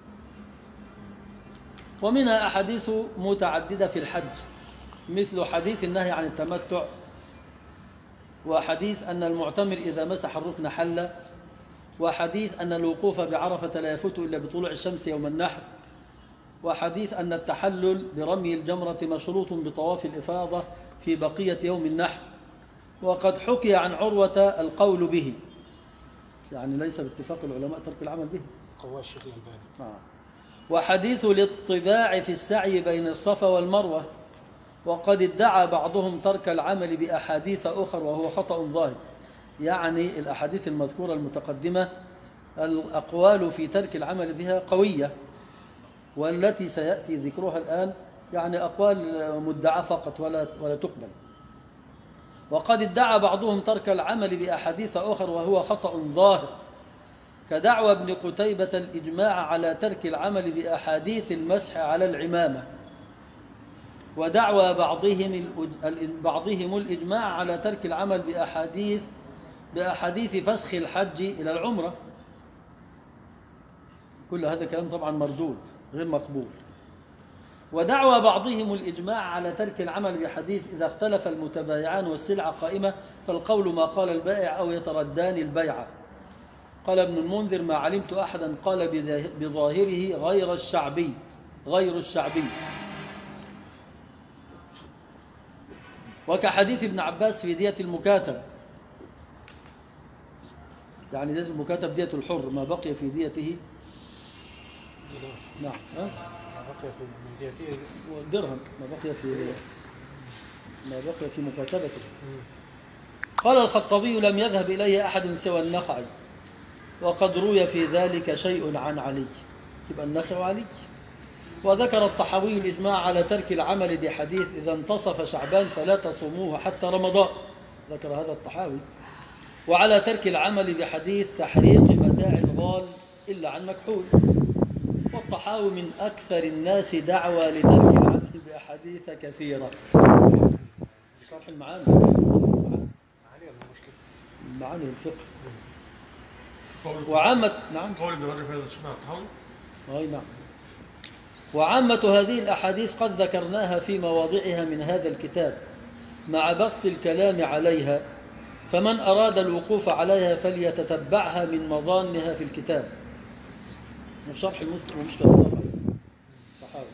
ومنها أحاديث متعددة في الحج، مثل حديث النهي عن التمتع، وحديث أن المعتمر إذا مسح الركن حل، وحديث أن الوقوف بعرفة لا يفوت إلا بطلوع الشمس يوم النحر، وحديث أن التحلل برمي الجمرة مشروط بطواف الإفاضة في بقية يوم النحر. وقد حكي عن عروة القول به، يعني ليس باتفاق العلماء ترك العمل به. قواه الشيخ الألباني. وحديث الاطباع في السعي بين الصفا والمروة، وقد ادعى بعضهم ترك العمل بأحاديث أخر وهو خطأ ظاهر، يعني الأحاديث المذكورة المتقدمة الأقوال في ترك العمل بها قوية، والتي سيأتي ذكرها الآن يعني أقوال مدعى فقط ولا تقبل. وقد ادعى بعضهم ترك العمل بأحاديث أخر وهو خطأ ظاهر، كدعوى ابن قتيبة الإجماع على ترك العمل بأحاديث المسح على العمامة، ودعوى بعضهم الإجماع على ترك العمل بأحاديث فسخ الحج إلى العمرة. كل هذا كلام طبعا مردود غير مقبول. ودعوى بعضهم الإجماع على ترك العمل بحديث إذا اختلف المتبايعان والسلعة قائمة فالقول ما قال البائع أو يتردان البيعة. قال ابن المنذر: ما علمت أحدا قال بظاهره غير الشعبي. وكحديث ابن عباس في دية المكاتب، يعني دية المكاتب دية الحر، ما بقي في ديته نعم. ما بقي من ديته درهم ما بقي في مكاتبته. قال الخطابي لم يذهب إليه أحد سوى النخعي، وقد روي في ذلك شيء عن علي، يبقى النخعي وعلي. وذكر الطحاوي الإجماع على ترك العمل بحديث إذا انتصف شعبان فلا تصوموه حتى رمضان، ذكر هذا الطحاوي، وعلى ترك العمل بحديث تحريق متاع الغال إلا عن مكحول. والطحاوي من أكثر الناس دعوى لترك العمل بأحاديث كثيرة. شرح المعاني معاني الفقه وعامة. نعم قول ابن رجب هذا شفنا الطحاوي. أي نعم. وعامة هذه الأحاديث قد ذكرناها في مواضعها من هذا الكتاب مع بسط الكلام عليها، فمن أراد الوقوف عليها فليتتبعها من مظانها في الكتاب. شرح المسلم ومشكلة الصحابة.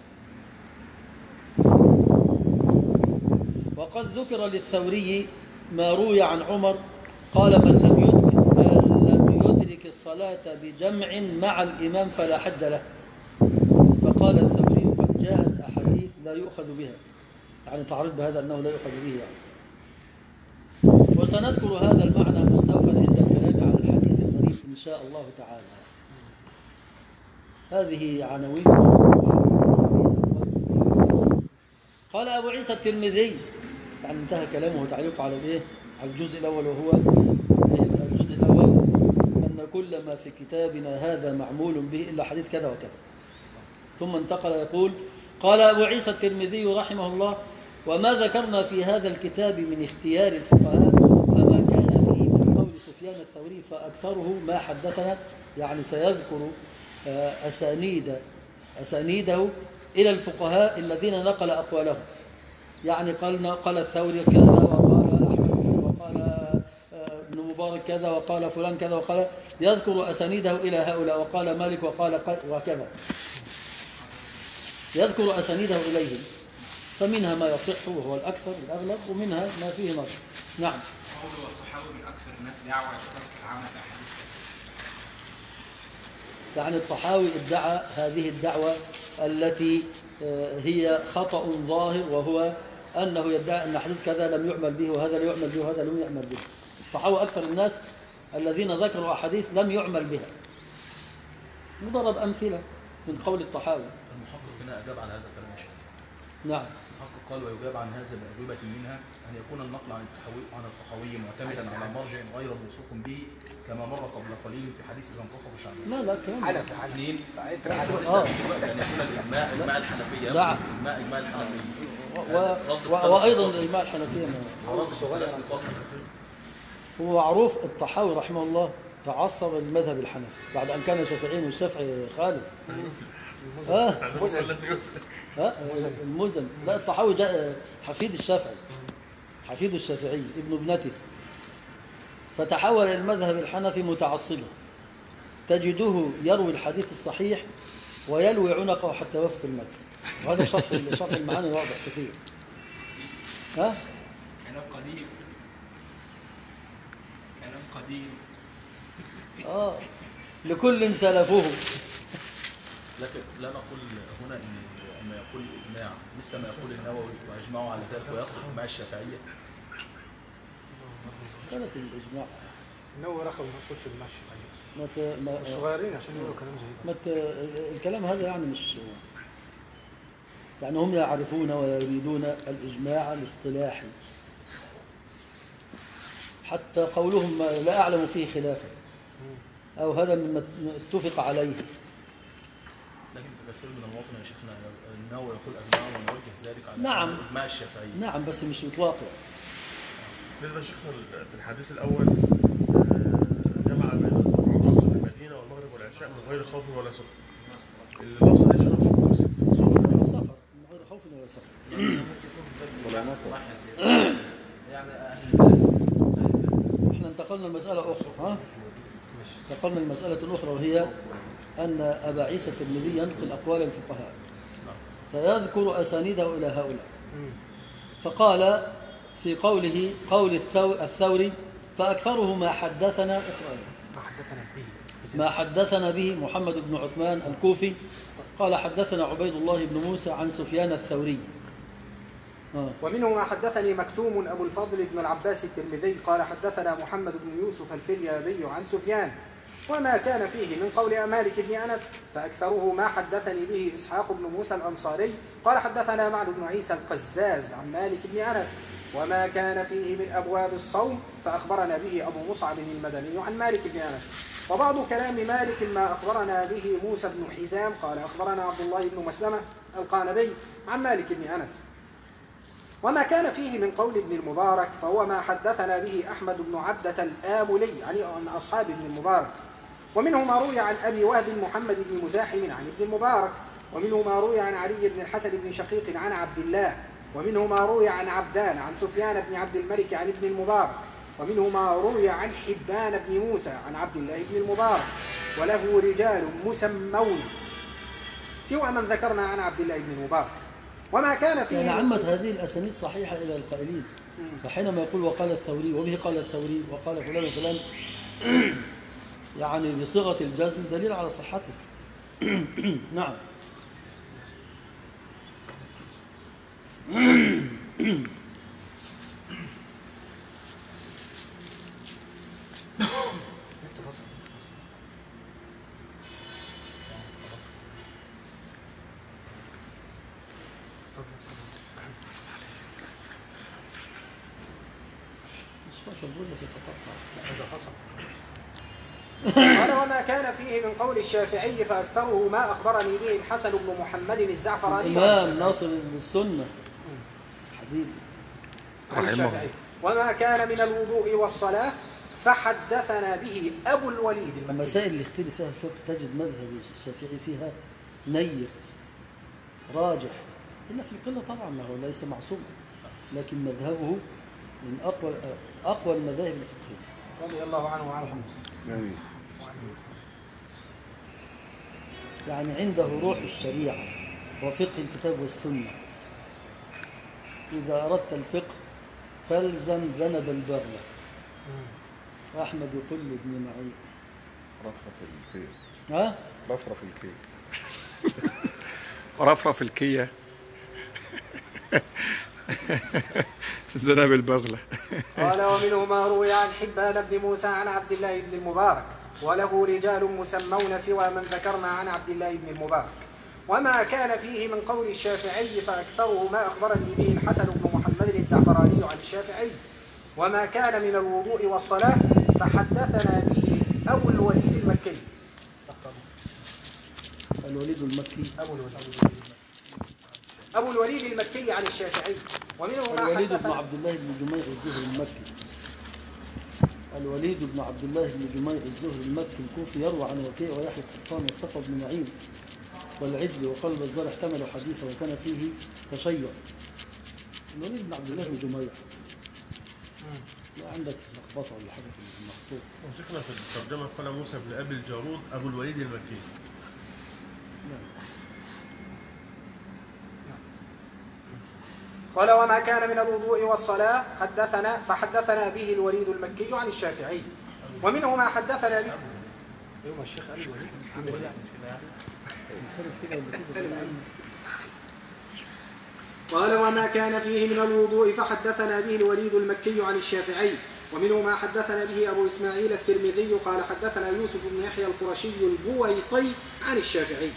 وقد ذكر للثوري ما روي عن عمر قال من لم يدرك الصلاة بجمع مع الإمام فلا حج له. فقال الثوري قد جاءت أحاديث لا يؤخذ بها، يعني تعرض بهذا أنه لا يؤخذ به يعني. وسنذكر هذا المعنى مستوفى عند الكلام على الحديث الغريب إن شاء الله تعالى. هذه عناوين. قال أبو عيسى الترمذي، يعني انتهى كلامه وتعليقه على الايه؟ على الجزء الأول، وهو الجزء الأول أن كل ما في كتابنا هذا معمول به إلا حديث كذا وكذا. ثم انتقل يقول قال أبو عيسى الترمذي رحمه الله وما ذكرنا في هذا الكتاب من اختيار الفقهاء فما كان فيه من قول سفيان الثوري فأكثره ما حدثنا، يعني سيذكر أسانيده إلى الفقهاء الذين نقل أقوالهم، يعني قال الثوري كذا وقال أحمد وقال ابن مبارك كذا وقال فلان كذا وقال، يذكر أسانيده إلى هؤلاء، وقال مالك وقال وكذا، يذكر أسانيده إليهم، فمنها ما يصح وهو الأكثر والأغلب، ومنها ما فيه نظر. نعم. قوله والصحابة من أكثر الناس دعوة لترك العمل بأحاديث، يعني الطحاوي ادعى هذه الدعوة التي هي خطأ ظاهر، وهو أنه يدعي أن حديث كذا لم يعمل به وهذا لا يعمل به وهذا لم يعمل به. الطحاوي أكثر الناس الذين ذكروا أحاديث لم يعمل بها. نضرب أمثلة من قول الطحاوي. المحقق هنا أجاب على هذا الكلام. نعم. المحقق قال ويجاب عن هذا بأجوبة منها أن يكون النقل عن الطحاوي معتمدا على مرجع غير موثوق به كما مر قبل قليل في حديث إذا انتصف شعبان. لا كلام. اثنين أن يكون الإجماع إجماع الحنفية. نعم. إجماع الحنفية. وأيضا الإجماع الحنفية هو معروف. الطحاوي رحمه الله تعصب المذهب الحنفي بعد أن كان شافعي والشافعي خالد. المزن. لا، الطحاوي جاء حفيد الشافعي، حفيد الشافعي ابن ابنته، فتحول إلى المذهب الحنفي متعصبا، تجده يروي الحديث الصحيح ويلوي عنقه حتى وفق المتن. وهذا شرح المعاني واضح كثير. كلام قديم لكل سلفه. لكن لا نقول هنا ان يقول الاجماع مثل ما يقول النووي واجمعوا على ذلك ويقصد اجماع الشافعيه. كانت الاجماع النووي رخص المقصود في اجماع الشافعيه مش صغيرين عشان يقولوا كلام زي ده. الكلام هذا يعني مش يعني هم يعرفون ويريدون الإجماع الاصطلاحي، حتى قولهم لا أعلم فيه خلافا أو هذا مما اتفق عليه. لكن تفسير من المواطن يا شيخنا النووي يقول أجماع ونوجه ذلك على نعم إجماع الشافعية. نعم بس مش إطلاقا. بالنسبة لشيخنا في الحديث الأول جمع بين العصر في المدينة والمغرب والعشاء من غير خوف ولا سفر. اللفظ ده شيخنا في سفر من غير خوف ولا سفر ولا نفر. يعني احنا انتقلنا لمسألة أخرى. انتقلنا لمسألة أخرى، وهي أن أبا عيسى الترمذي ينقل أقوال الفقهاء فيذكر أسانيده إلى هؤلاء، فقال في قوله قول الثوري فأكثره ما حدثنا به محمد بن عثمان الكوفي قال حدثنا عبيد الله بن موسى عن سفيان الثوري. ومنه ما حدثني مكتوم أبو الفضل بن العباس الترمذي قال حدثنا محمد بن يوسف الفريابي عن سفيان وما كان فيه من قول مالك بن أنس فأكثره ما حدثني به إسحاق بن موسى الأنصاري قال حدثنا معن بن عيسى القزاز عن مالك بن أنس وما كان فيه من أبواب الصوم فأخبرنا به أبو مصعب المدني عن مالك بن أنس. وبعض كلام مالك ما أخبرنا به موسى بن حزام قال أخبرنا عبد الله بن مسلمة القانبي عن مالك بن أنس. وما كان فيه من قول ابن المبارك فهو ما حدثنا به أحمد بن عبدة الآملي يعني عن أصحاب ابن المبارك. ومنه ما روي عن أبي وهب محمد بن مزاحم عن ابن المبارك. ومنه ما روي عن علي بن الحسن بن شقيق عن عبد الله. ومنه ما روي عن عبدان عن سفيان بن عبد الملك عن ابن المبارك. ومنه ما روي عن حبان بن موسى عن عبد الله بن المبارك وله رجال مسمون سوى من ذكرنا عن عبد الله بن المبارك. وما كان فيه يعني عمت هذه الأسانيد صحيحة إلى القائلين. فحينما يقول وقال الثوري وبه قال الثوري وقال فلان وفلان يعني بصيغة الجزم دليل على صحته. نعم. قال وما كان فيه من قول الشافعي فأكثره ما أخبرني به الحسن بن محمد الزعفراني الإمام ناصر السنة حبيبي عن الشافعي. وما كان من الوضوء والصلاة فحدثنا به أبو الوليد المسائل اللي اختلف فيها الفقه تجد مذهب الشافعي فيها نير راجح إلا في القلة طبعا ما هو ليس معصوم لكن مذهبه من أقوى المذاهب الفقهية رضي الله عنه وعنهم. يعني عنده روح الشريعة وفقه الكتاب والسنة. إذا أردت الفقه فالزم ذنب البغلة. أحمد يقول لابن معين رفرف الكي ها؟ رفرف الكي رفرف الكية ذنب البغلة. قال ومنه ما روي عن حبان بن موسى عن عبد الله بن المبارك وله رجال مسمون سوى من ذكرنا عن عبد الله بن المبارك. وما كان فيه من قول الشافعي فأكثره ما أخبرني به الحسن بن محمد الزعفراني عن الشافعي. وما كان من الوضوء والصلاة فحدثنا به أبو الوليد المكي. أبو الوليد المكي عن الشافعي. ومنه ما الوليد بن عبد الله بن جميع الزهري المكي. الوليد بن عبد الله بن جميع الزهري المكي الكوفي يروى عن وكيع ويحيى القطان والصفا بن نعيم والعجل وقال البزار احتملوا حديثه وكان فيه تشيع. الوليد بن عبد الله بن جميع ما عندك لخبطه ولا حاجه في المخطوط. وذكرنا في الترجمه قال موسى بن ابي الجارود ابو الوليد المكي. قال وما كان من الوضوء والصلاة فحدثنا به الوليد المكي عن الشافعي. ومنه ما حدثنا به يوم الشيخ الوليد قال وما كان فيه من الوضوء فحدثنا به الوليد المكي عن الشافعي. ومنه ما حدثنا به أبو إسماعيل الترمذي قال حدثنا يوسف بن يحيى القرشي البويطي عن الشافعي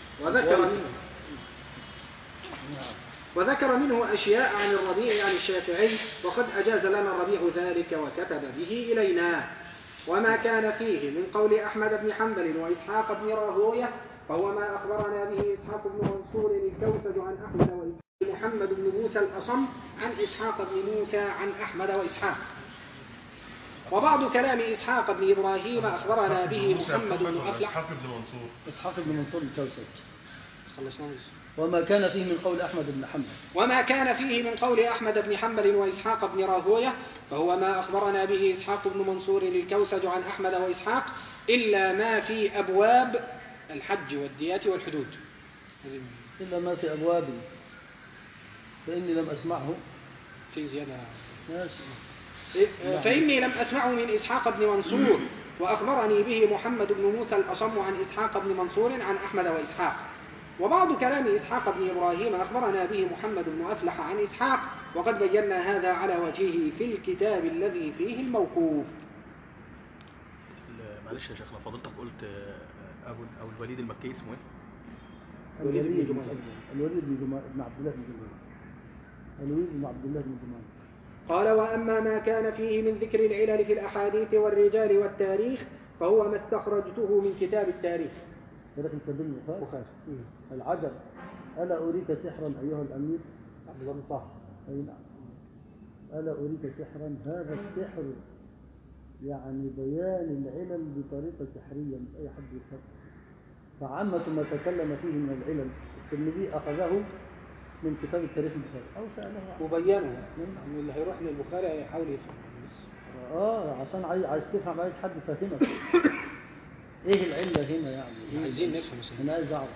وذكر منه أشياء عن الربيع عن الشافعي وقد أجاز لنا الربيع ذلك وكتب به إلينا. وما كان فيه من قول أحمد بن حنبل وإسحاق بن راهوية فهو ما أخبرنا به إسحاق بن منصور الكوسج عن أحمد وإسحاق محمد بن موسى الأصم عن إسحاق بن موسى عن أحمد وإسحاق. وبعض كلام إسحاق بن إبراهيم أخبرنا به محمد بن أفلح إسحاق بن منصور الكوسج. وما كان فيه من قول أحمد بن حنبل وما كان فيه من قول أحمد بن حنبل وإسحاق بن راهوية فهو ما أخبرنا به إسحاق بن منصور الكوسج عن أحمد وإسحاق إلا ما في أبواب الحج والديات والحدود. إلا ما في أبواب فإني لم أسمعه في زيادة فإني لم أسمعه من إسحاق بن منصور وأخبرني به محمد بن موسى الأصم عن إسحاق بن منصور عن أحمد وإسحاق. وبعض كلام إسحاق بن إبراهيم أخبرنا به محمد بن أفلح عن إسحاق، وقد بينا هذا على وجهه في الكتاب الذي فيه الموقوف. معلش يا شيخنا، فضلتك قلت أو الوليد المكي اسمه إيه؟ الوليد بن عبد الله بن جمال. الوليد بن عبد الله بن جمال. قال: وأما ما كان فيه من ذكر العلل في الأحاديث والرجال والتاريخ فهو ما استخرجته من كتاب التاريخ. تاريخ الكبير البخاري. العجب: ألا أريك سحرا أيها الأمير؟ عبد الله بن طه. أي نعم. ألا أريك سحرا، هذا السحر يعني بيان العلل بطريقة سحرية مش أي حد يفهم. فعامة ما تكلم فيه من العلل الترمذي أخذه من كتاب التاريخ البخاري أو سأله وبينه يعني اللي هيروح للبخاري هيحاول يفهم. عشان عايز تفهم، عايز حد يفهمك ايه العلة هنا يعني. عايزين نفهم. انا عايز اعرف.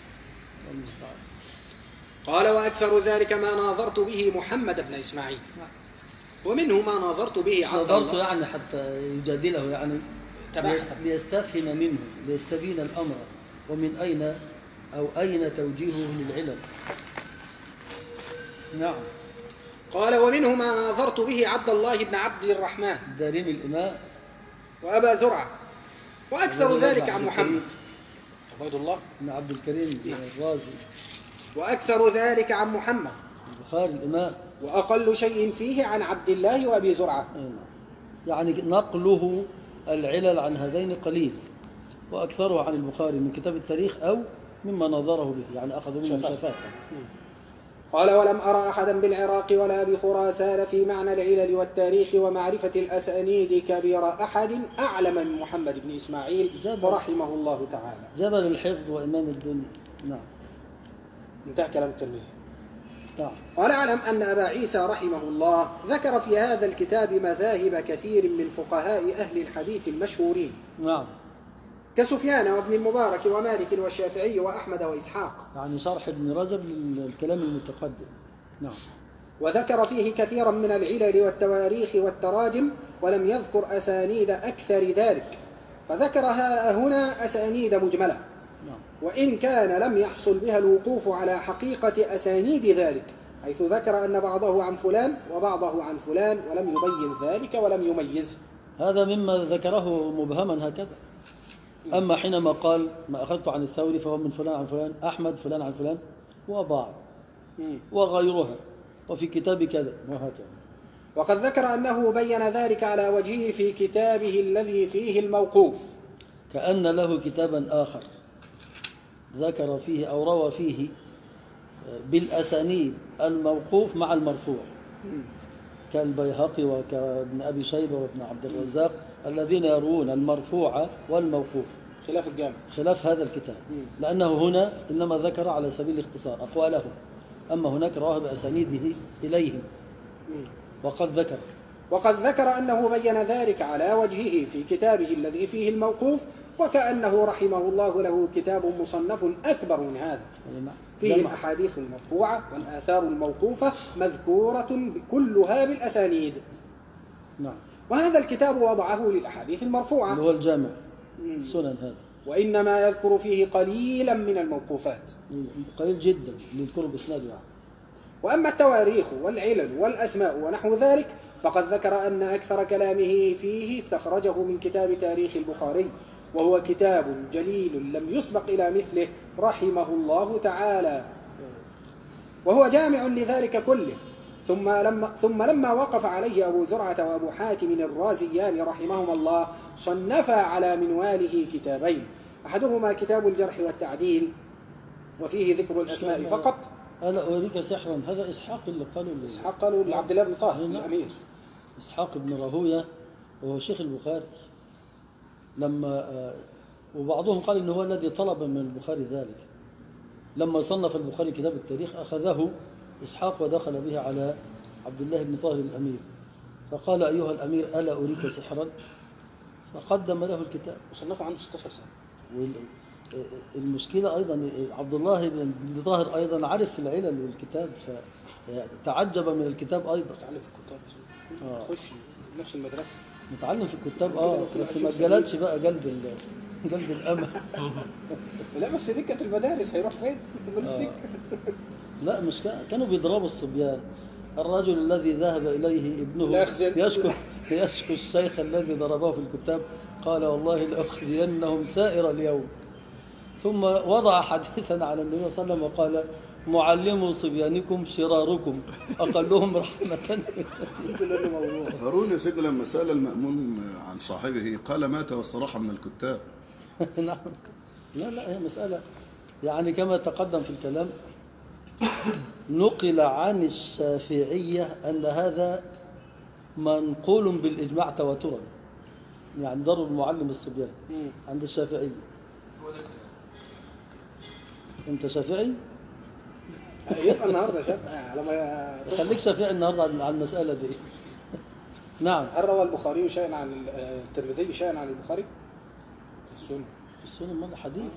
قال: وأكثر ذلك ما ناظرت به محمد بن إسماعيل، ومنه ما ناظرت به عبد الله. ناظرت يعني حتى يجادله يعني ليستفهم منه، ليستبين الأمر ومن أين أو أين توجيهه للعلل. نعم. قال: ومنه ما ناظرت به عبد الله بن عبد الرحمن دارمي الإماء وأبا زرعة، وأكثر ذلك عن محمد عبد الله بن عبد الكريم الرازي، وأكثر ذلك عن محمد البخاري الإماء، وأقل شيء فيه عن عبد الله وأبي زرعة. يعني نقله العلل عن هذين قليل، وأكثره عن البخاري من كتاب التاريخ أو مما نظره به، يعني أخذوا منه شفاة. قال: ولم أرى أحدا بالعراق ولا بخراسان في معنى العلل والتاريخ ومعرفة الأسانيد كبير أحد أعلم من محمد بن إسماعيل رحمه الله تعالى. جبل الحفظ وإمام الدنيا. نعم. انتهى كلام الترمذي. نعم. قال: أعلم أن أبا عيسى رحمه الله ذكر في هذا الكتاب مذاهب كثير من فقهاء أهل الحديث المشهورين. نعم. كسفيان وابن المبارك ومالك والشافعي وأحمد وإسحاق، يعني شرح ابن رجب للكلام المتقدم. نعم. وذكر فيه كثيرا من العلل والتواريخ والتراجم، ولم يذكر أسانيد أكثر ذلك، فذكرها هنا أسانيد مجملة. نعم. وإن كان لم يحصل بها الوقوف على حقيقة أسانيد ذلك، حيث ذكر أن بعضه عن فلان وبعضه عن فلان ولم يبين ذلك ولم يميز. هذا مما ذكره مبهما هكذا. أما حينما قال: ما أخذت عن الثوري فهو من فلان عن فلان، أحمد فلان عن فلان، وبعض وغيرها، وفي كتاب كذا وهكذا. وقد ذكر أنه بين ذلك على وجهه في كتابه الذي فيه الموقوف، كأن له كتابا آخر ذكر فيه أو روى فيه بالأسانيد الموقوف مع المرفوع، كالبيهقي وكابن أبي شيبة وابن عبد الرزاق الذين يروون المرفوع والموقوف، خلاف الجامع، خلاف هذا الكتاب، لأنه هنا إنما ذكر على سبيل الاختصار أقوالهم، أما هناك رواه بأسانيده إليهم. وقد ذكر أنه بين ذلك على وجهه في كتابه الذي فيه الموقوف، وكأنه رحمه الله له كتاب مصنف أكبر من هذا، فيه الأحاديث المرفوعة والآثار الموقوفة مذكورة كلها بالأسانيد. نعم. وهذا الكتاب وضعه للأحاديث المرفوعة اللي هو الجامع سنن هذا، وإنما يذكر فيه قليلا من الموقوفات، قليل جدا للقرب إسناده يعني. وأما التواريخ والعلل والأسماء ونحو ذلك فقد ذكر أن أكثر كلامه فيه استخرجه من كتاب تاريخ البخاري، وهو كتاب جليل لم يسبق إلى مثله رحمه الله تعالى، وهو جامع لذلك كله. ثم لما وقف عليه أبو زرعة وأبو حاتم الرازيان رحمهما الله صنفا على منواله كتابين، أحدهما كتاب الجرح والتعديل وفيه ذكر الأسماء فقط. ألا أريك سحرا، هذا إسحاق اللي قالوا إسحاق قالوا لعبد الله بن طه الأمير، إسحاق بن راهوية وهو شيخ البخاري، وبعضهم قال إنه هو الذي طلب من البخاري ذلك. لما صنف البخاري كتاب التاريخ أخذه إسحاق ودخل به على عبد الله بن طاهر الأمير، فقال: أيها الأمير ألا أريك سحرا، فقدم له الكتاب. صنفه عنده 16 سنة. والمشكلة أيضا عبد الله بن طاهر أيضا عرف العلل والكتاب، فتعجب من الكتاب أيضا. متعلم في الكتاب، تخش نفس المدرسة، متعلم في الكتاب بس ما جلدش بقى جلد قلب الأمة. لا بس دي كانت المدارس، هيروح فين؟ لا مش كانوا بيضربوا الصبيان. الرجل الذي ذهب إليه ابنه يشكو الشيخ الذي ضربه في الكتاب، قال والله لأخزينهم سائر اليوم. ثم وضع حديثا على النبي صلى الله عليه وسلم وقال معلموا صبيانكم شراركم أقلهم رحمة. هارون يا سيدي لما سأل المأمون عن صاحبه قال مات والصراحة من الكتاب. نعم. لا هي مسألة يعني كما تقدم في الكلام، نقل عن الشافعية أن هذا منقول بالإجماع تواترا، يعني ضرب المعلم الصبيان عند الشافعية. أنت شافعي؟ يبقى النهارده شافعي لما خليك شافعي النهارده عن المسألة دي. نعم. هل روى البخاري شيئا عن الترمذي شيئا عن البخاري؟ في السنن ماذا حديث؟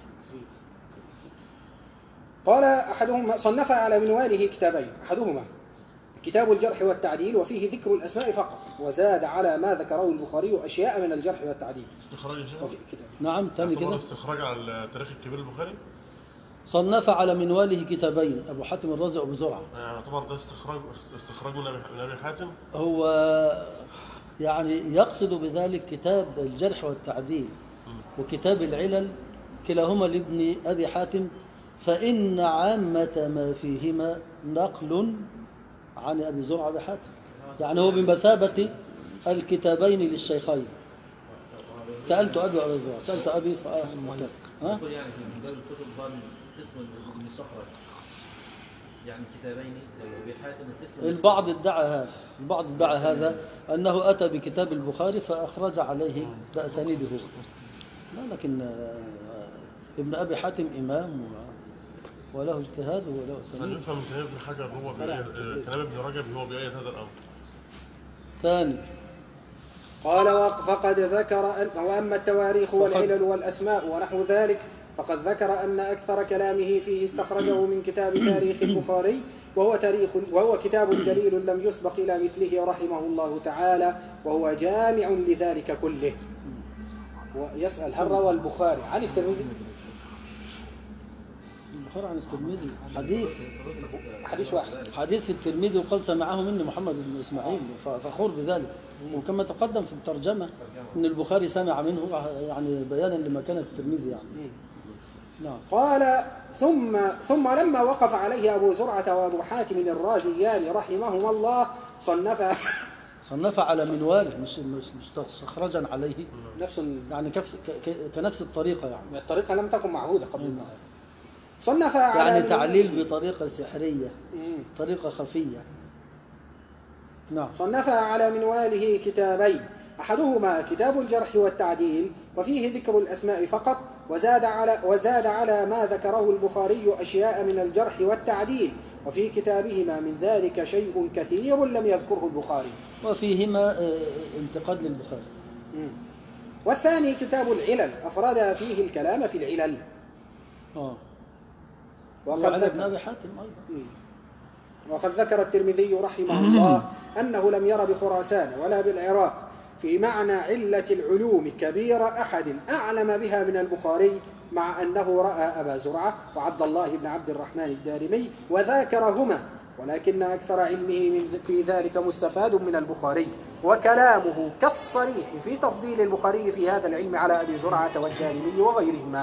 قال أحدهما صنف على منواله كتابين، أحدهما كتاب الجرح والتعديل وفيه ذكر الأسماء فقط، وزاد على ما ذكره البخاري أشياء من الجرح والتعديل. استخراج نعم تاني كده. استخراج على التاريخ الكبير البخاري. صنف على منواله كتابين، أبو حاتم الرازي وأبو زرعة. يعني يعتبر ده استخراج من أبي حاتم. هو يعني يقصد بذلك كتاب الجرح والتعديل وكتاب العلل كلاهما لابن أبي حاتم، فإن عامة ما فيهما نقل عن أبي زرعة وأبي حاتم، يعني هو بمثابة الكتابين للشيخين. سألت أبي وأبي زرعة، سألت أبي ها؟ يعني من باب الكتب ضمن قسم المستخرج، يعني كتابين أبي حاتم القسم. البعض ادعى هذا أنه أتى بكتاب البخاري فأخرج عليه بأسانيده، لا لكن ابن أبي حاتم إمام وله اجتهاد وله أسانيد. نفهم من كلام ابن حجر هو كلام ابن رجب هو بيأيد هذا الأمر. ثاني قال فقد ذكر وأما التواريخ والعلل والأسماء ونحو ذلك فقد ذكر أن أكثر كلامه فيه استخرجه من كتاب تاريخ البخاري، وهو كتاب جليل لم يسبق إلى مثله رحمه الله تعالى، وهو جامع لذلك كله. ويسأل هل روى البخاري عن الترمذي؟ البخاري عن الترمذي حديث واحد، حديث في الترمذي وقال سمعه مني محمد بن إسماعيل، فخور بذلك. وكما تقدم في الترجمة أن البخاري سمع منه، يعني بيانا لمكانة الترمذي يعني. نعم. قال ثم لما وقف عليه أبو زرعة وأبو حاتم الرازيان رحمهما الله صنف على منواله مش مستخرجا عليه، نفس يعني كنفس الطريقة، يعني الطريقة لم تكن معهودة قبل. صنف على يعني تعليل بطريقة سحرية، طريقة خفية. نعم. صنف على منواله كتابين، أحدهما كتاب الجرح والتعديل وفيه ذكر الأسماء فقط، وزاد على ما ذكره البخاري أشياء من الجرح والتعديل، وفي كتابهما من ذلك شيء كثير لم يذكره البخاري، وفيهما انتقاد للبخاري. والثاني كتاب العلل أفرد فيه الكلام في العلل. وقد ذكر الترمذي رحمه الله أنه لم ير بخراسان ولا بالعراق في معنى علة العلوم كبير أحد أعلم بها من البخاري، مع أنه رأى أبا زرعة وعبد الله بن عبد الرحمن الدارمي وذاكرهما، ولكن أكثر علمه في ذلك مستفاد من البخاري، وكلامه كالصريح في تفضيل البخاري في هذا العلم على أبي زرعة والدارمي وغيرهما.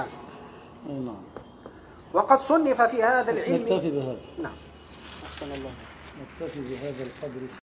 وقد صنف في هذا العلم. نكتفي بهذا. نعم. أحسن الله. نكتفي بهذا القدر.